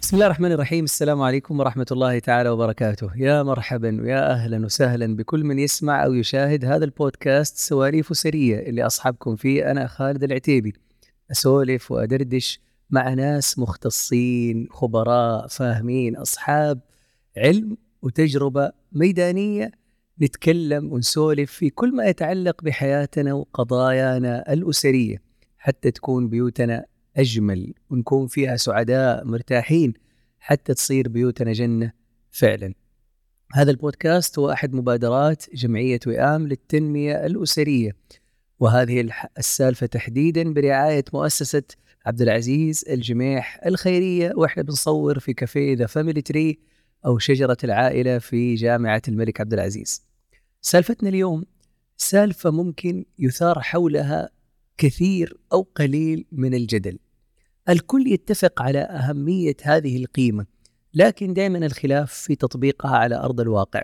بسم الله الرحمن الرحيم. السلام عليكم ورحمة الله تعالى وبركاته. يا مرحبا ويا أهلا وسهلا بكل من يسمع أو يشاهد هذا البودكاست سواليف أسرية اللي أصحابكم فيه أنا خالد العتيبي، أسولف وأدردش مع ناس مختصين خبراء فاهمين أصحاب علم وتجربة ميدانية. نتكلم ونسولف في كل ما يتعلق بحياتنا وقضايانا الأسرية حتى تكون بيوتنا أجمل ونكون فيها سعداء مرتاحين حتى تصير بيوتنا جنة فعلا. هذا البودكاست هو أحد مبادرات جمعية وئام للتنمية الأسرية، وهذه السالفة تحديدا برعاية مؤسسة عبد العزيز الجميح الخيرية، وإحنا بنصور في كافيه ذا فاميلي تري أو شجرة العائلة في جامعة الملك عبد العزيز. سالفتنا اليوم سالفة ممكن يثار حولها كثير أو قليل من الجدل. الكل يتفق على أهمية هذه القيمة، لكن دائما الخلاف في تطبيقها على أرض الواقع.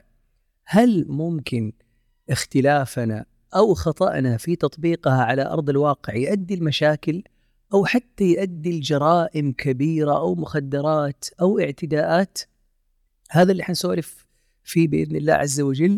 هل ممكن اختلافنا أو خطأنا في تطبيقها على أرض الواقع يؤدي المشاكل أو حتى يؤدي الجرائم كبيرة أو مخدرات أو اعتداءات؟ هذا اللي حنسولف فيه بإذن الله عز وجل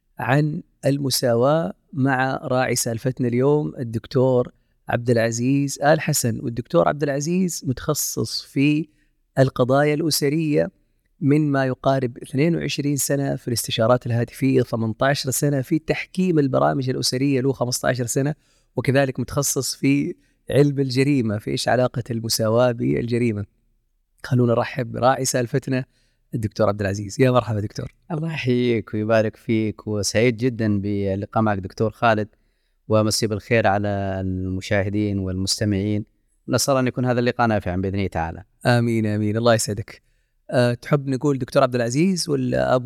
عن المساواة مع راعي سالفتنا اليوم الدكتور عبد العزيز آل حسن. والدكتور عبد العزيز متخصص في القضايا الأسرية من ما يقارب 22 سنة في الاستشارات الهاتفية، 18 سنة في تحكيم البرامج الأسرية، له 15 سنة، وكذلك متخصص في علم الجريمة، في إيش علاقة المساواة بالجريمة. خلونا نرحب براعي سالفتنا الدكتور عبد العزيز. يا مرحبا دكتور. الله يحييك ويبارك فيك، وسعيد جدا باللقاء معك دكتور خالد، ومسي بالخير على المشاهدين والمستمعين. نسأل أن يكون هذا اللقاء نافعا بإذن الله تعالى. آمين آمين، الله يسعدك. تحب نقول دكتور عبد العزيز ولا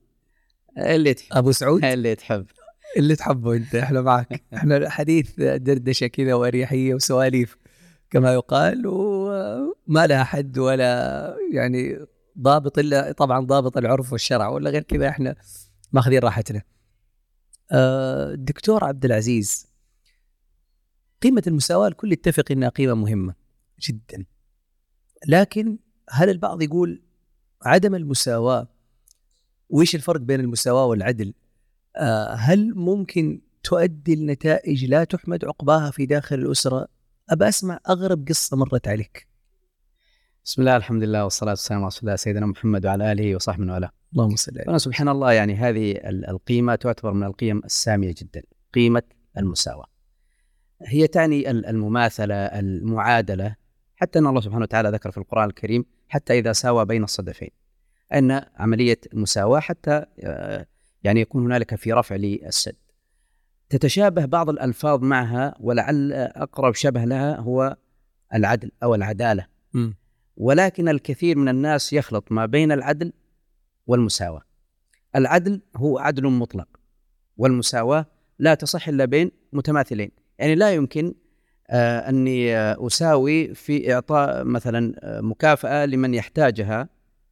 اللي تحب. أبو سعود؟ اللي تحب، اللي تحبه أنت، إحنا معك. إحنا حديث دردشة كذا وأريحية وسواليف كما يقال، وما لها حد ولا يعني ضابط إلا طبعا ضابط العرف والشرع، ولا غير كذا إحنا ماخذين راحتنا. دكتور عبد العزيز، قيمة المساواة الكل يتفق إنها قيمة مهمة جدا، لكن هل البعض يقول عدم المساواة؟ وإيش الفرق بين المساواة والعدل؟ هل ممكن تؤدي لنتائج لا تحمد عقباها في داخل الأسرة؟ أبى أسمع أغرب قصة مرت عليك. بسم الله الحمد لله والصلاة والسلام على رسول الله سيدنا محمد وعلى آله وصحبه وله. اللهم صل عليه. فأنا سبحان الله يعني هذه القيمة تعتبر من القيم السامية جدا، قيمة المساواة. هي تعني المماثلة، المعادلة، حتى أن الله سبحانه وتعالى ذكر في القرآن الكريم حتى إذا ساوى بين الصدفين، أن عملية المساواة حتى يعني يكون هنالك في رفع للسد. تتشابه بعض الألفاظ معها، ولعل أقرب شبه لها هو العدل أو العدالة. ولكن الكثير من الناس يخلط ما بين العدل والمساواة. العدل هو عدل مطلق، والمساواة لا تصح إلا بين متماثلين. يعني لا يمكن أني أساوي في إعطاء مثلا مكافأة لمن يحتاجها،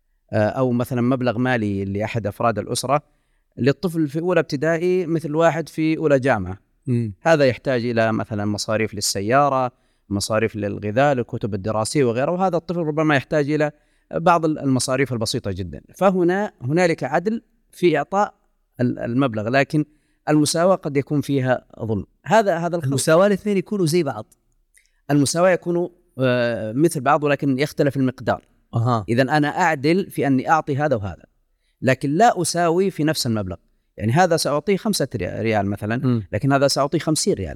أو مثلا مبلغ مالي لأحد أفراد الأسرة للطفل في أولى ابتدائي مثل واحد في أولى جامعة. هذا يحتاج إلى مثلا مصاريف للسيارة، مصاريف للغذاء، للكتب الدراسية وغيره، وهذا الطفل ربما يحتاج إلى بعض المصاريف البسيطة جدا. هنالك عدل في إعطاء المبلغ، لكن المساواة قد يكون فيها ظلم. هذا المساواة الاثنين يكونوا زي بعض. المساواة يكونوا مثل بعض، ولكن يختلف المقدار. إذن أنا أعدل في أني أعطي هذا وهذا، لكن لا أساوي في نفس المبلغ. يعني هذا سأعطيه 5 ريال مثلا، لكن هذا سأعطيه 50 ريال.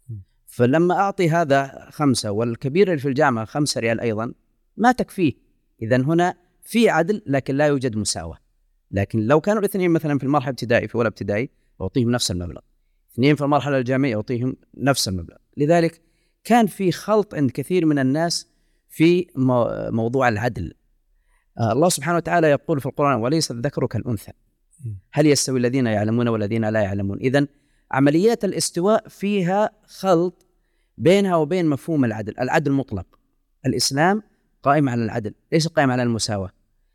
فلما أعطي هذا 5 والكبير اللي في الجامعة 5 ريال أيضا ما تكفيه. إذن هنا في عدل لكن لا يوجد مساواة. لكن لو كانوا الاثنين مثلا في المرحلة ابتدائي، في أولى ابتدائي، أعطيهم نفس المبلغ. 2 في المرحلة الجامعية أعطيهم نفس المبلغ. لذلك كان في خلط عند كثير من الناس في موضوع العدل. الله سبحانه وتعالى يقول في القرآن: وليس الذكر كالأنثى، هل يستوي الذين يعلمون والذين لا يعلمون؟ إذن عمليات الاستواء فيها خلط بينها وبين مفهوم العدل. العدل مطلق، الإسلام قائم على العدل، ليس قائم على المساواة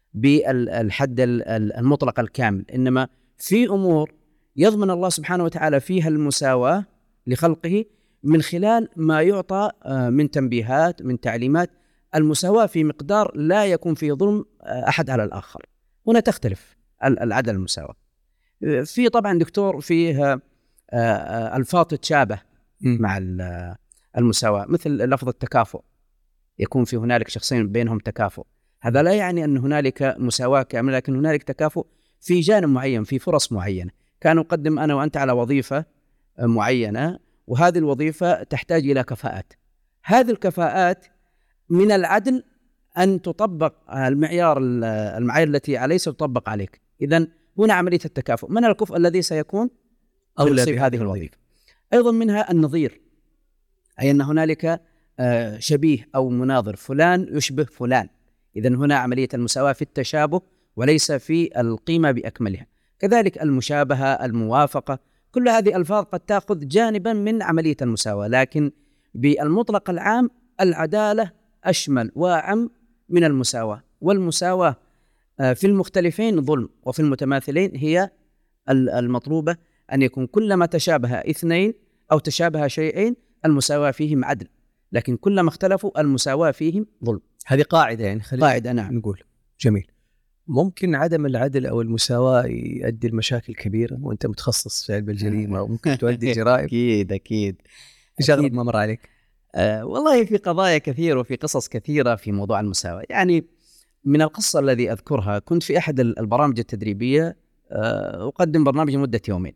بالحد المطلق الكامل. إنما في أمور يضمن الله سبحانه وتعالى فيها المساواة لخلقه من خلال ما يعطى من تنبيهات، من تعليمات، المساواة في مقدار لا يكون فيه ظلم أحد على الآخر. هنا تختلف العدل المساواة. في طبعا دكتور فيه ألفاظ تتشابه مع المساواة، مثل لفظ التكافؤ، يكون في هنالك شخصين بينهم تكافؤ. هذا لا يعني أن هنالك مساواة كاملة، لكن هنالك تكافؤ في جانب معين، في فرص معينة. كان أقدم أنا وأنت على وظيفة معينة، وهذه الوظيفة تحتاج إلى كفاءات. هذه الكفاءات من العدل أن تطبق المعايير التي عليه ستطبق عليك. إذن هنا عملية التكافؤ. من الكفء الذي سيكون أولى بهذه الوظيفة؟ أيضا منها النظير، أي أن هنالك شبيه أو مناظر، فلان يشبه فلان. إذن هنا عملية المساواة في التشابه وليس في القيمة بأكملها. كذلك المشابهة، الموافقة، كل هذه ألفاظ قد تأخذ جانبا من عملية المساواة، لكن بالمطلق العام العدالة أشمل وأعم من المساواة. والمساواة في المختلفين ظلم، وفي المتماثلين هي المطلوبة، أن يكون كلما تشابه اثنين أو تشابه شيئين المساواة فيهم عدل، لكن كلما اختلفوا المساواة فيهم ظلم. هذه قاعدة يعني، قاعدة نعم. نقول جميل. ممكن عدم العدل أو المساواة يؤدي لمشاكل كبيرة، وأنت متخصص في علم الجريمة، وممكن تؤدي جرائم. أكيد. إيش أغرب ما مر عليك؟ والله في قضايا كثيرة وفي قصص كثيرة في موضوع المساواة. يعني من القصة الذي أذكرها، كنت في أحد البرامج التدريبية أقدم برنامج لمدة يومين،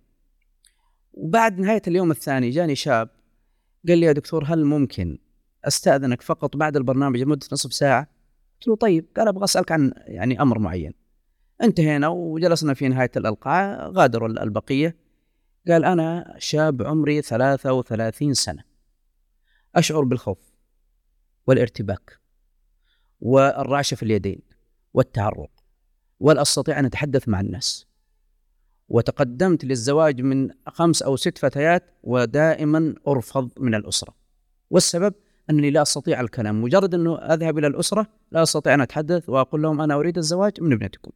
وبعد نهاية اليوم الثاني جاني شاب قال لي: يا دكتور، هل ممكن أستأذنك فقط بعد البرنامج لمدة نصف ساعة؟ قلت له: طيب. قال: أبغى أسألك عن يعني أمر معين. انتهينا وجلسنا في نهاية القاعة، غادروا البقية. قال: أنا شاب عمري 33 سنة، أشعر بالخوف والارتباك والرعشة في اليدين والتعرق، ولا أستطيع أن أتحدث مع الناس، وتقدمت للزواج من 5 أو 6 فتيات، ودائما أرفض من الأسرة، والسبب أنني لا أستطيع الكلام. مجرد أنه أذهب إلى الأسرة لا أستطيع أن أتحدث وأقول لهم أنا أريد الزواج من ابنتكم.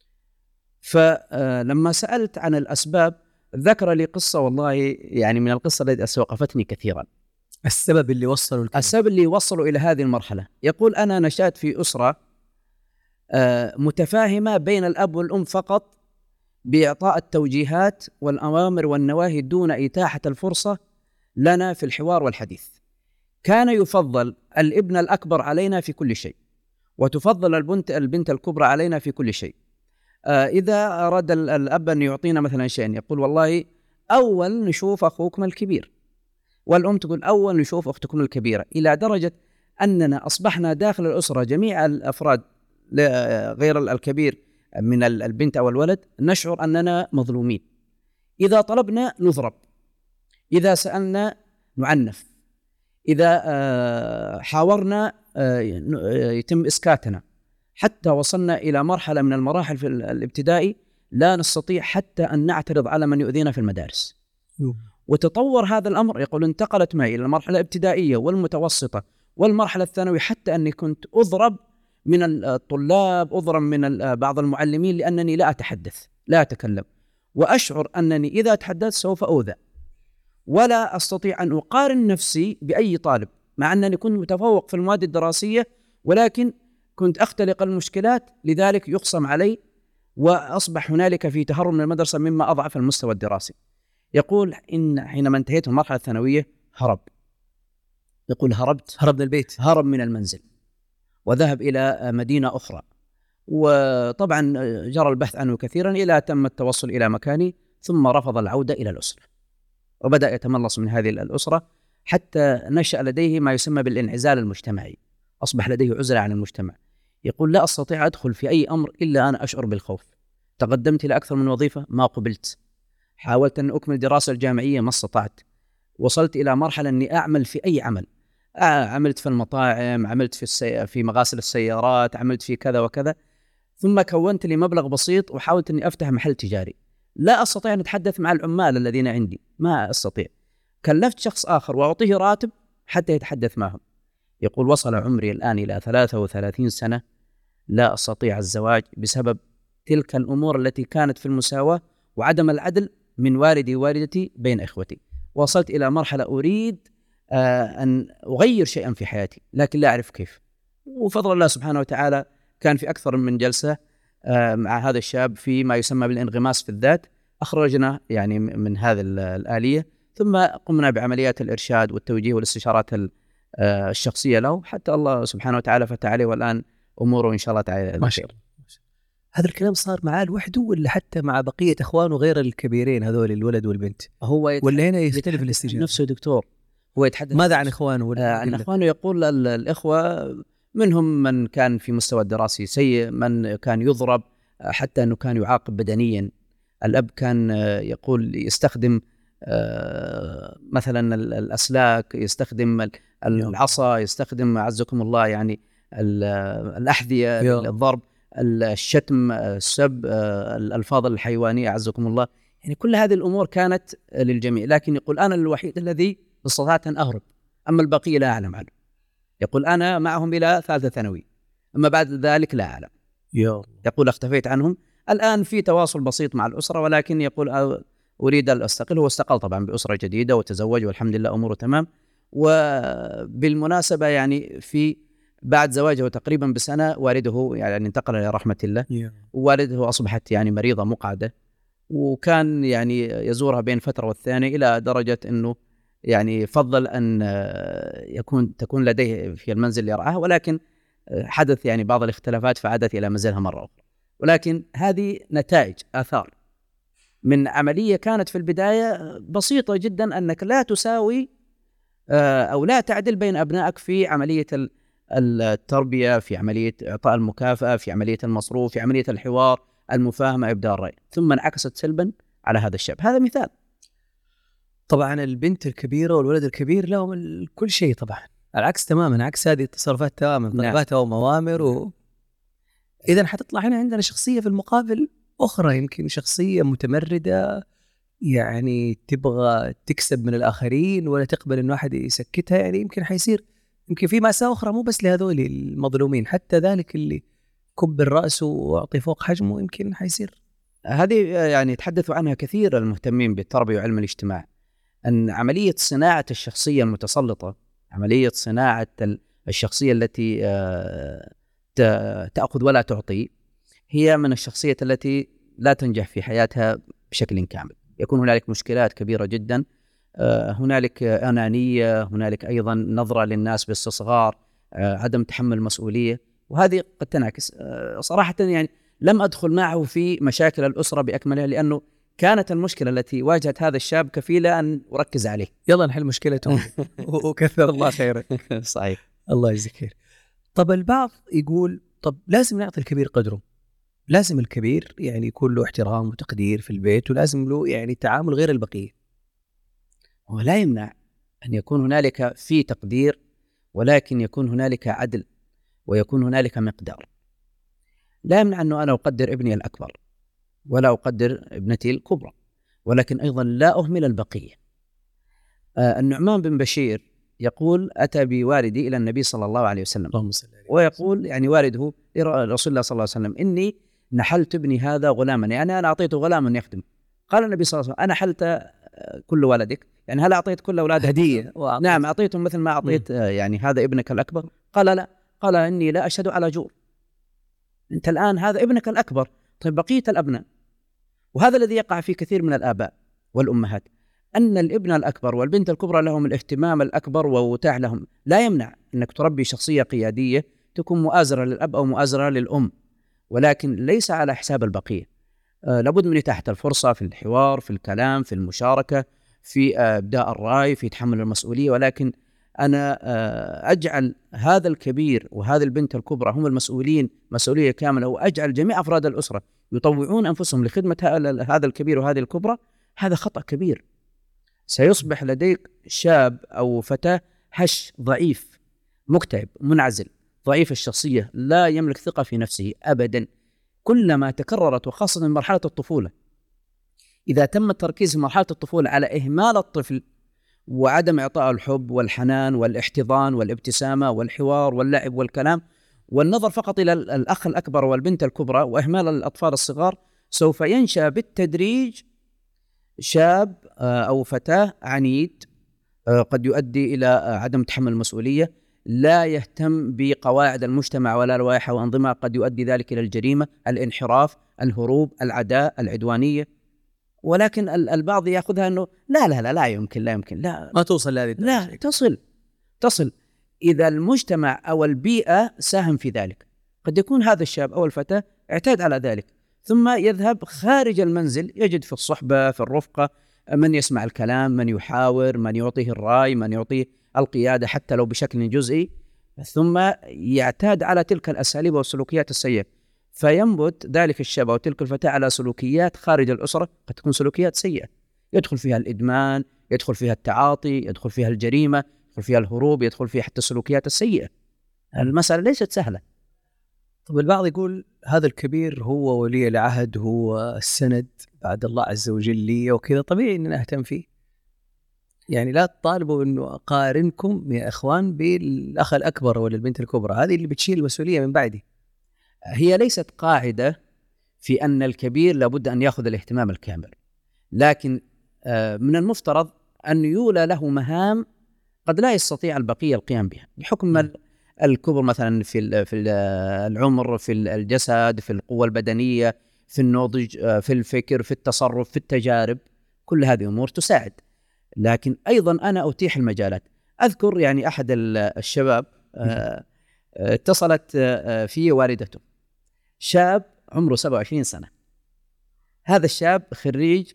فلما سألت عن الأسباب ذكر لي قصة، والله يعني من القصة التي استوقفتني كثيرا. السبب اللي وصلوا إلى هذه المرحلة. يقول: أنا نشأت في أسرة متفاهمة بين الأب والأم فقط، بإعطاء التوجيهات والأوامر والنواهي دون إتاحة الفرصة لنا في الحوار والحديث. كان يفضل الابن الأكبر علينا في كل شيء، وتفضل البنت الكبرى علينا في كل شيء. إذا أراد الأب أن يعطينا مثلا شيء يقول: والله أول نشوف أخوكم الكبير، والأم تقول: أول نشوف أختكم الكبيرة. إلى درجة أننا أصبحنا داخل الأسرة جميع الأفراد غير الكبير من البنت أو الولد نشعر أننا مظلومين. إذا طلبنا نضرب، إذا سألنا نعنف، إذا حاورنا يتم إسكاتنا، حتى وصلنا إلى مرحلة من المراحل في الابتدائي لا نستطيع حتى أن نعترض على من يؤذينا في المدارس. وتطور هذا الأمر، يقول انتقلت معي إلى المرحلة الابتدائية والمتوسطة والمرحلة الثانوية، حتى أني كنت أضرب من الطلاب، أضرب من بعض المعلمين، لأنني لا أتحدث، لا أتكلم، وأشعر أنني إذا تحدثت سوف أؤذى، ولا أستطيع أن أقارن نفسي بأي طالب، مع أنني كنت متفوق في المواد الدراسية، ولكن كنت أختلق المشكلات، لذلك يخصم علي، وأصبح هنالك في تهرب من المدرسة مما أضعف المستوى الدراسي. يقول: إن حينما انتهيت من المرحلة الثانوية هرب. يقول: هرب من البيت، هرب من المنزل، وذهب إلى مدينة أخرى، وطبعا جرى البحث عنه كثيرا إلى تم التوصل إلى مكاني، ثم رفض العودة إلى الأسرة، وبدأ يتملص من هذه الأسرة، حتى نشأ لديه ما يسمى بالانعزال المجتمعي، أصبح لديه عزلة عن المجتمع. يقول: لا أستطيع أدخل في أي أمر إلا أنا أشعر بالخوف. تقدمت إلى أكثر من وظيفة ما قبلت، حاولت أن أكمل دراسة الجامعية ما استطعت، وصلت إلى مرحلة أني أعمل في أي عمل، عملت في المطاعم، عملت في مغاسل السيارات، عملت في كذا وكذا، ثم كونت لي مبلغ بسيط وحاولت أني أفتح محل تجاري. لا أستطيع أن أتحدث مع العمال الذين عندي، ما أستطيع. كلفت شخص آخر وأعطيه راتب حتى يتحدث معهم. يقول: وصل عمري الآن إلى 33 سنة لا أستطيع الزواج بسبب تلك الأمور التي كانت في المساواة وعدم العدل من والدي ووالدتي بين إخوتي. وصلت إلى مرحلة أريد أن أغير شيئا في حياتي، لكن لا أعرف كيف. وفضل الله سبحانه وتعالى كان في أكثر من جلسة مع هذا الشاب في ما يسمى بالانغماس في الذات، أخرجنا يعني من هذه الآلية، ثم قمنا بعمليات الإرشاد والتوجيه والاستشارات الشخصية له، حتى الله سبحانه وتعالى فتح عليه، والآن أموره إن شاء الله تعالى ما شاء الله. هذا الكلام صار معاه لوحده ولا حتى مع بقية إخوانه غير الكبيرين هذول الولد والبنت؟ هو ولا هنا يختلف الاستجابة؟ نفسه دكتور هو يتحدث ماذا عن إخوانه؟ عن إخوانه يقول الإخوة منهم من كان في مستوى الدراسي سيء، من كان يضرب، حتى أنه كان يعاقب بدنيا. الأب كان يقول يستخدم مثلا الأسلاك، يستخدم العصا، يستخدم عزكم الله يعني الأحذية للضرب، الشتم، السب، الألفاظ الحيوانية عزكم الله. يعني كل هذه الأمور كانت للجميع، لكن يقول أنا الوحيد الذي استطعت أن أهرب، أما البقية لا أعلم عنه. يقول أنا معهم إلى ثالثة ثانوي، أما بعد ذلك لا أعلم. يقول اختفيت عنهم. الآن في تواصل بسيط مع الأسرة، ولكن يقول أريد أن أستقل. هو استقل طبعا بأسرة جديدة وتزوج والحمد لله أموره تمام. وبالمناسبة يعني في بعد زواجه تقريبا بسنة والده يعني انتقل إلى رحمة الله. ووالده أصبحت يعني مريضة مقعدة، وكان يعني يزورها بين فترة والثانية، إلى درجة أنه يعني فضل أن تكون لديه في المنزل يرعاها، ولكن حدث يعني بعض الاختلافات فعادت إلى منزلها مرة أخرى. ولكن هذه نتائج آثار من عملية كانت في البداية بسيطة جدا، أنك لا تساوي أو لا تعدل بين أبنائك في عملية التربية، في عملية إعطاء المكافأة، في عملية المصروف، في عملية الحوار، المفاهمة، إبداء الرأي، ثم انعكست سلبا على هذا الشاب. هذا مثال. طبعا البنت الكبيرة والولد الكبير لهم كل شيء، طبعا العكس تماما، عكس هذه التصرفات تماما، طلبات وموامر إذن حتطلع هنا عندنا شخصية في المقابل أخرى، يمكن شخصية متمردة، يعني تبغى تكسب من الآخرين ولا تقبل إنه أحد يسكتها. يعني يمكن حيصير يمكن في مأساة أخرى مو بس لهذول المظلومين، حتى ذلك اللي كب الرأس وأعطي فوق حجمه يمكن حيصير. هذه يعني يتحدث عنها كثير المهتمين بالتربية وعلم الاجتماع، أن عملية صناعة الشخصية المتسلطة، عملية صناعة الشخصية التي تأخذ ولا تعطي، هي من الشخصية التي لا تنجح في حياتها بشكل كامل. يكون هنالك مشكلات كبيرة جدا، هنالك أنانية، هنالك أيضا نظرة للناس باستصغار، عدم تحمل مسؤولية، وهذه قد تنعكس. صراحة يعني لم أدخل معه في مشاكل الأسرة بأكملها، لأنه كانت المشكلة التي واجهت هذا الشاب كفيلة أن أركز عليه. يلا نحل مشكلته وكثر الله خيرك. صحيح، الله يجزيك خير. طب البعض يقول طب لازم نعطي الكبير قدره، لازم الكبير يعني يكون له احترام وتقدير في البيت، ولازم له يعني تعامل غير البقية. ولا يمنع أن يكون هنالك في تقدير، ولكن يكون هنالك عدل، ويكون هنالك مقدار. لا يمنع أنه أنا أقدر ابني الأكبر ولا أقدر ابنتي الكبرى، ولكن أيضا لا أهمل البقية. النعمان بن بشير يقول أتى بوالدي إلى النبي صلى الله عليه وسلم، ويقول يعني والده رسول الله صلى الله عليه وسلم إني نحلت ابني هذا غلاما، يعني أنا أعطيته غلاما يخدم. قال النبي صلى الله عليه وسلم أنا حلت كل ولدك، يعني هل أعطيت كل أولادك هدية؟ نعم أعطيتهم مثل ما أعطيت يعني هذا ابنك الأكبر. قال لا، قال إني لا أشهد على جور. أنت الآن هذا ابنك الأكبر، طيب بقية الأبناء. وهذا الذي يقع في كثير من الآباء والأمهات، أن الابن الأكبر والبنت الكبرى لهم الاهتمام الأكبر ووتاع لهم. لا يمنع أنك تربي شخصية قيادية تكون مؤازرة للأب أو مؤازرة للأم، ولكن ليس على حساب البقية. لابد من إتاحة الفرصة في الحوار، في الكلام، في المشاركة، في إبداء الرأي، في تحمل المسؤولية، ولكن أنا أجعل هذا الكبير وهذه البنت الكبرى هم المسؤولين مسؤولية كاملة، وأجعل جميع أفراد الأسرة يطوعون أنفسهم لخدمة هذا الكبير وهذه الكبرى. هذا خطأ كبير. سيصبح لديك شاب أو فتاة هش، ضعيف، مكتئب، منعزل، ضعيف الشخصية، لا يملك ثقة في نفسه أبدا. كلما تكررت، وخاصة من مرحلة الطفولة، إذا تم التركيز في مرحلة الطفولة على إهمال الطفل وعدم إعطاء الحب والحنان والاحتضان والابتسامة والحوار واللعب والكلام، والنظر فقط إلى الأخ الأكبر والبنت الكبرى وإهمال الأطفال الصغار، سوف ينشأ بالتدريج شاب أو فتاة عنيد، قد يؤدي إلى عدم تحمل المسؤولية، لا يهتم بقواعد المجتمع ولا لوائحه وأنظمة، قد يؤدي ذلك إلى الجريمة، الانحراف، الهروب، العداء، العدوانية. ولكن البعض يأخذها أنه لا يمكن، لا ما توصل لهذه الدرجة. لا تصل إذا المجتمع أو البيئة ساهم في ذلك. قد يكون هذا الشاب أو الفتاة اعتاد على ذلك، ثم يذهب خارج المنزل يجد في الصحبة، في الرفقة، من يسمع الكلام، من يحاور، من يعطيه الرأي، من يعطيه القيادة حتى لو بشكل جزئي، ثم يعتاد على تلك الأساليب والسلوكيات السيئة، فينبت ذلك الشاب أو تلك الفتاة على سلوكيات خارج الأسرة قد تكون سلوكيات سيئة، يدخل فيها الإدمان، يدخل فيها التعاطي، يدخل فيها الجريمة، يدخل فيها الهروب، يدخل فيها حتى السلوكيات السيئة. المسألة ليست سهلة. طب البعض يقول هذا الكبير هو ولي العهد، هو السند بعد الله عز وجل لي، وكذا طبيعي أن أهتم فيه. يعني لا تطالبوا أنه أقارنكم يا إخوان بالأخ الأكبر ولا البنت الكبرى، هذه اللي بتشيل المسؤولية من بعدي. هي ليست قاعدة في أن الكبير لابد أن يأخذ الاهتمام الكامل، لكن من المفترض أن يولى له مهام قد لا يستطيع البقية القيام بها بحكم الكبر، مثلا في العمر، في الجسد، في القوة البدنية، في النضج، في الفكر، في التصرف، في التجارب. كل هذه أمور تساعد، لكن أيضا أنا أتيح المجالات. أذكر يعني أحد الشباب اتصلت فيه والدته، شاب عمره 27 سنة. هذا الشاب خريج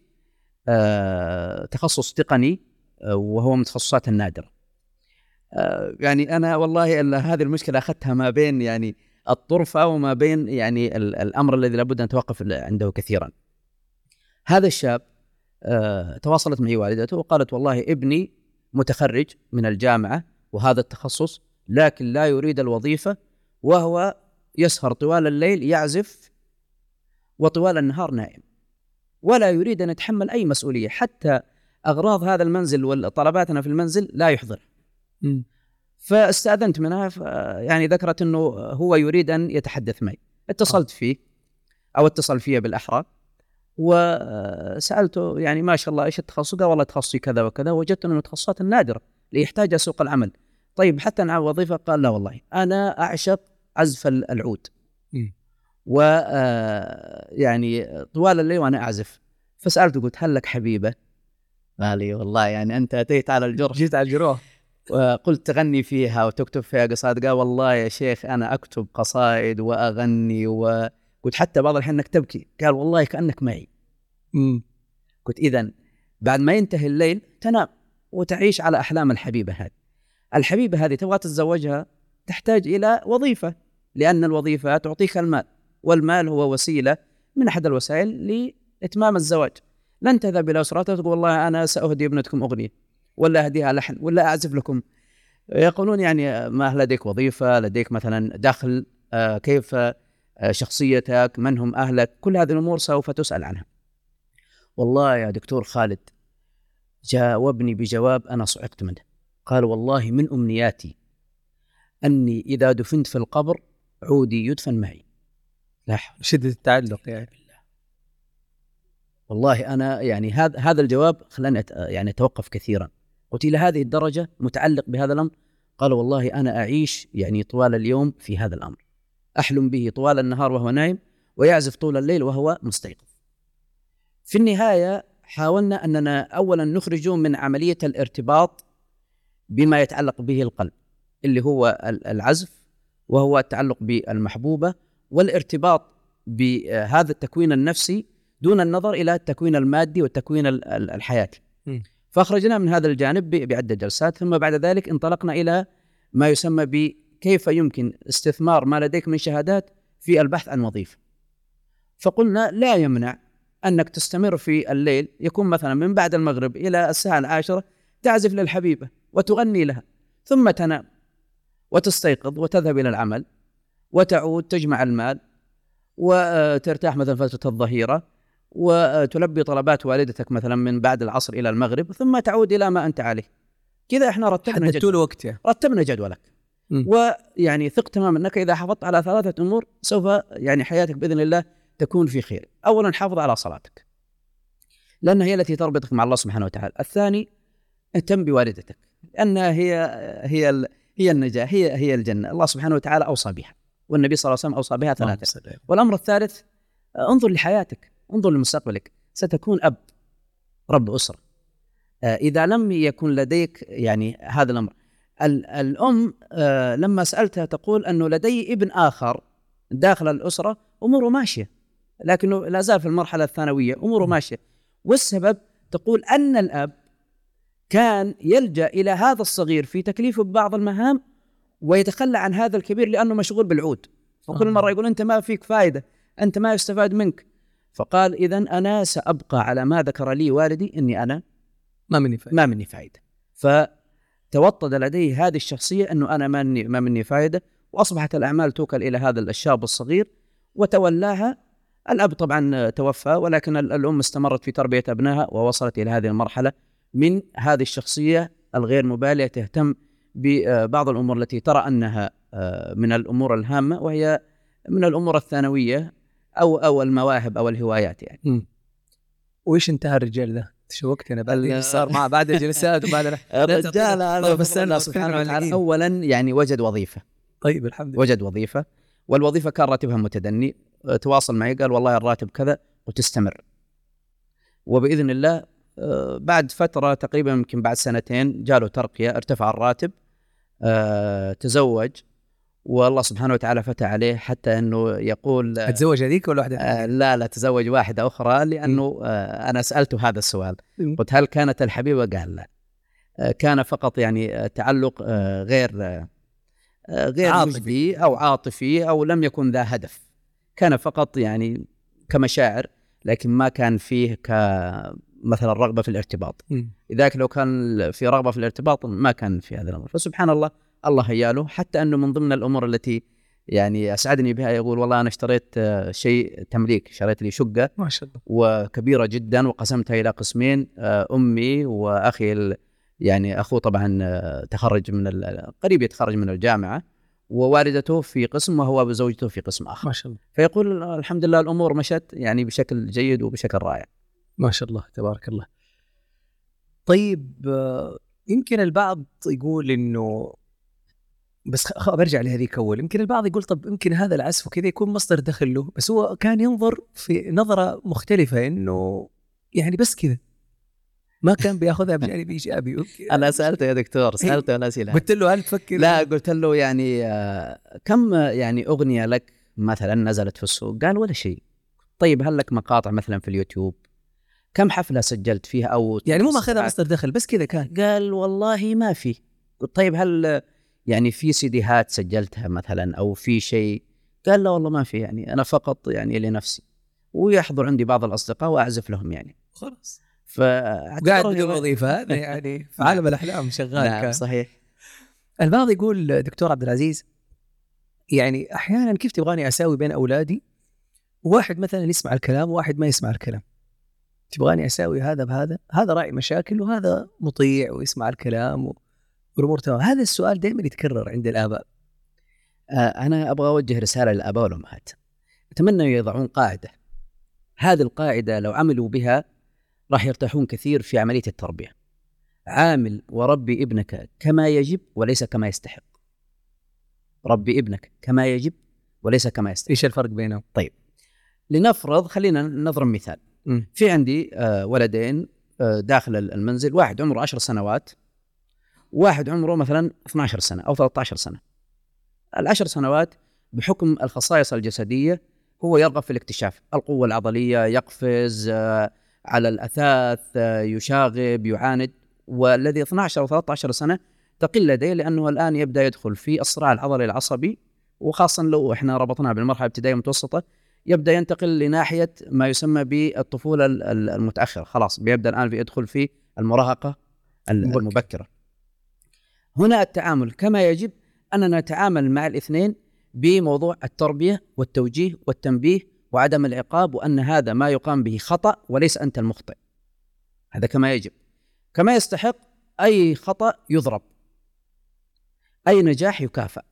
تخصص تقني، وهو من التخصصات النادرة. يعني أنا والله هذه المشكلة أخذتها ما بين يعني الطرفة وما بين يعني الأمر الذي لابد أن نتوقف عنده كثيرا. هذا الشاب تواصلت معي والدته وقالت والله ابني متخرج من الجامعة وهذا التخصص، لكن لا يريد الوظيفة، وهو يسهر طوال الليل يعزف وطوال النهار نائم، ولا يريد أن يتحمل أي مسؤولية، حتى أغراض هذا المنزل وطلباتنا في المنزل لا يحضر. فاستأذنت منها، يعني ذكرت أنه هو يريد أن يتحدث معي. اتصلت فيه أو اتصل فيه بالأحرى وسألته يعني ما شاء الله إيش التخصص؟ قال والله تخصصي كذا وكذا، وجدت أنه التخصصات النادرة اللي يحتاجها سوق العمل. طيب حتى أنا وظيفة؟ قال لا والله أنا أعشق عزف العود، يعني طوال الليل وأنا أعزف. فسألته قلت هل لك حبيبة؟ قال لي والله يعني أنت أتيت على الجرح، جيت على الجروح. وقلت تغني فيها وتكتب فيها قصائد؟ قال والله يا شيخ أنا أكتب قصائد وأغني، وقلت حتى بعض الحين أنك تبكي. قال والله كأنك معي. قلت إذن بعد ما ينتهي الليل تنام وتعيش على أحلام الحبيبة هذه. الحبيبة هذه تبغى تتزوجها تحتاج إلى وظيفة، لأن الوظيفة تعطيك المال، والمال هو وسيلة من أحد الوسائل لإتمام الزواج. لن تذهب إلى أسرتها تقول والله أنا سأهدي ابنتكم أغنية، ولا أهديها لحن، ولا أعزف لكم. يقولون يعني ما لديك وظيفة، لديك مثلا دخل، كيف شخصيتك، من هم أهلك، كل هذه الأمور سوف تسأل عنها. والله يا دكتور خالد جاوبني بجواب أنا صعقت منه. قال والله من أمنياتي أني إذا دفنت في القبر عودي يدفن معي. لا حول، شدة التعلق يعني. والله أنا يعني هذا الجواب خلاني يعني أتوقف كثيرا. قلت إلى هذه الدرجة متعلق بهذا الأمر؟ قال والله أنا أعيش يعني طوال اليوم في هذا الأمر، أحلم به طوال النهار وهو نايم، ويعزف طول الليل وهو مستيقظ. في النهاية حاولنا أننا أولا نخرجه من عملية الارتباط بما يتعلق به القلب، اللي هو العزف، وهو التعلق بالمحبوبة، والارتباط بهذا التكوين النفسي دون النظر إلى التكوين المادي والتكوين الحياتي. فأخرجنا من هذا الجانب بعدة جلسات، ثم بعد ذلك انطلقنا إلى ما يسمى بكيف يمكن استثمار ما لديك من شهادات في البحث عن وظيفة. فقلنا لا يمنع أنك تستمر في الليل، يكون مثلا من بعد المغرب إلى الساعة 10 تعزف للحبيبة وتغني لها، ثم تنام وتستيقظ وتذهب إلى العمل وتعود تجمع المال وترتاح مثلا فترة الظهيرة، وتلبي طلبات والدتك مثلا من بعد العصر إلى المغرب، ثم تعود إلى ما أنت عليه. كذا إحنا رتبنا جدولك. ويعني ثق تماما أنك إذا حافظت على 3 أمور سوف يعني حياتك بإذن الله تكون في خير. أولا حافظ على صلاتك، لأنها هي التي تربطك مع الله سبحانه وتعالى. الثاني اهتم بوالدتك، لأنها هي النجاة، هي الجنة. الله سبحانه وتعالى أوصى بها، والنبي صلى الله عليه وسلم أوصى بها 3. والأمر الثالث، انظر لحياتك، انظر لمستقبلك. ستكون أب، رب أسرة. إذا لم يكن لديك يعني هذا الأمر. الأم لما سألتها تقول أنه لدي ابن آخر داخل الأسرة أموره ماشية، لكنه لا زال في المرحلة الثانوية أموره ماشية. والسبب تقول أن الأب كان يلجأ إلى هذا الصغير في تكليفه ببعض المهام ويتخلى عن هذا الكبير لأنه مشغول بالعود، وكل مرة يقول أنت ما فيك فائدة، أنت ما يستفاد منك. فقال إذن أنا سأبقى على ما ذكر لي والدي، أني أنا ما مني فائدة. فتوطد لديه هذه الشخصية أنه أنا ما مني فائدة، وأصبحت الأعمال توكل إلى هذا الشاب الصغير وتولاها. الأب طبعا توفى، ولكن الأم استمرت في تربية أبنائها ووصلت إلى هذه المرحلة من هذه الشخصية الغير مبالية، تهتم ببعض الأمور التي ترى أنها من الأمور الهامة، وهي من الأمور الثانوية أو المواهب أو الهوايات يعني. وإيش انتهى الرجال ده؟ تشوقتنا بعد صار مع بعد الجلسات وبعد الرجال هذا بس الله سبحانه وتعالى أولا يعني وجد وظيفة. طيب الحمد لله. وجد وظيفة، والوظيفة كان راتبها متدني. تواصل معي قال والله الراتب كذا وتستمر، وبإذن الله بعد فترة تقريبا يمكن بعد 2 جاله ترقية، ارتفع الراتب، تزوج، والله سبحانه وتعالى فتح عليه حتى أنه يقول أتزوج هذيك ولا واحدة؟ لا تزوج واحدة أخرى، لأنه أنا سألته هذا السؤال، قلت هل كانت الحبيبة؟ قال لا، كان فقط يعني تعلق غير مجدي أو عاطفي، أو لم يكن ذا هدف، كان فقط يعني كمشاعر، لكن ما كان فيه كمثلا رغبة في الارتباط. لذلك لو كان في رغبة في الارتباط ما كان في هذا الأمر. فسبحان الله، الله هياله. حتى أنه من ضمن الأمور التي يعني أسعدني بها، يقول والله أنا اشتريت شيء تمليك، شريت لي شقة ما شاء الله وكبيرة جدا، وقسمتها إلى قسمين، أمي وأخي يعني أخوه طبعا تخرج من قريب يتخرج من الجامعة، ووالدته في قسم وهو بزوجته في قسم آخر. ما شاء الله. فيقول الحمد لله الأمور مشت يعني بشكل جيد وبشكل رائع. ما شاء الله تبارك الله. طيب يمكن البعض يقول إنه بس برجع لهذيك أول، يمكن البعض يقول طب يمكن هذا العزف وكذا يكون مصدر دخل له، بس هو كان ينظر في نظرة مختلفة إنه يعني بس كذا ما كان بياخذها بجانب إيجابي. أنا سألته يا دكتور، سألته أنا أسئلة، قلت له هل تفكر؟ لا، قلت له يعني كم يعني أغنية لك مثلا نزلت في السوق؟ قال ولا شيء. طيب هل لك مقاطع مثلا في اليوتيوب؟ كم حفلة سجلت فيها؟ أو يعني مو ماخذها مصدر دخل، بس كذا كان. قال والله ما في. قلت طيب هل يعني في سيديهات سجلتها مثلا أو في شيء؟ قال لا والله ما في، يعني أنا فقط يعني لنفسي، ويحضر عندي بعض الأصدقاء وأعزف لهم يعني خلاص. قاعد بدون وظيفة هذا يعني في عالم الأحلام شغال. نعم صحيح. البعض يقول دكتور عبد العزيز يعني أحيانا كيف تبغاني أساوي بين أولادي، واحد مثلا يسمع الكلام وواحد ما يسمع الكلام، تبغاني أساوي هذا بهذا، هذا راعي مشاكل وهذا مطيع ويسمع الكلام والأمور تمام. هذا السؤال دائما يتكرر عند الآباء. أنا أبغى أوجه رسالة للآباء والأمهات، أتمنى يضعون قاعدة، هذه القاعدة لو عملوا بها راح يرتاحون كثير في عملية التربية. عامل وربي ابنك كما يجب وليس كما يستحق. ربي ابنك كما يجب وليس كما يستحق. إيش الفرق بينهم؟ طيب لنفرض، خلينا نضرب مثال. في عندي ولدين داخل المنزل، واحد عمره 10 سنوات، واحد عمره مثلا 12 سنة أو 13 سنة. 10 سنوات بحكم الخصائص الجسدية هو يرغب في الاكتشاف، القوة العضلية، يقفز على الأثاث، يشاغب، يعاند. والذي 12 أو 13 سنة تقل لديه، لأنه الآن يبدأ يدخل في الصراع العضلي العصبي، وخاصة لو إحنا ربطناه بالمرحلة الابتدائية المتوسطة يبدأ ينتقل لناحية ما يسمى بالطفولة المتأخرة، خلاص بيبدأ الآن يدخل في المراهقة المبكرة. هنا التعامل كما يجب أننا نتعامل مع الاثنين بموضوع التربية والتوجيه والتنبيه وعدم العقاب، وأن هذا ما يقام به خطأ وليس أنت المخطئ، هذا كما يجب. كما يستحق، أي خطأ يضرب، أي نجاح يكافأ.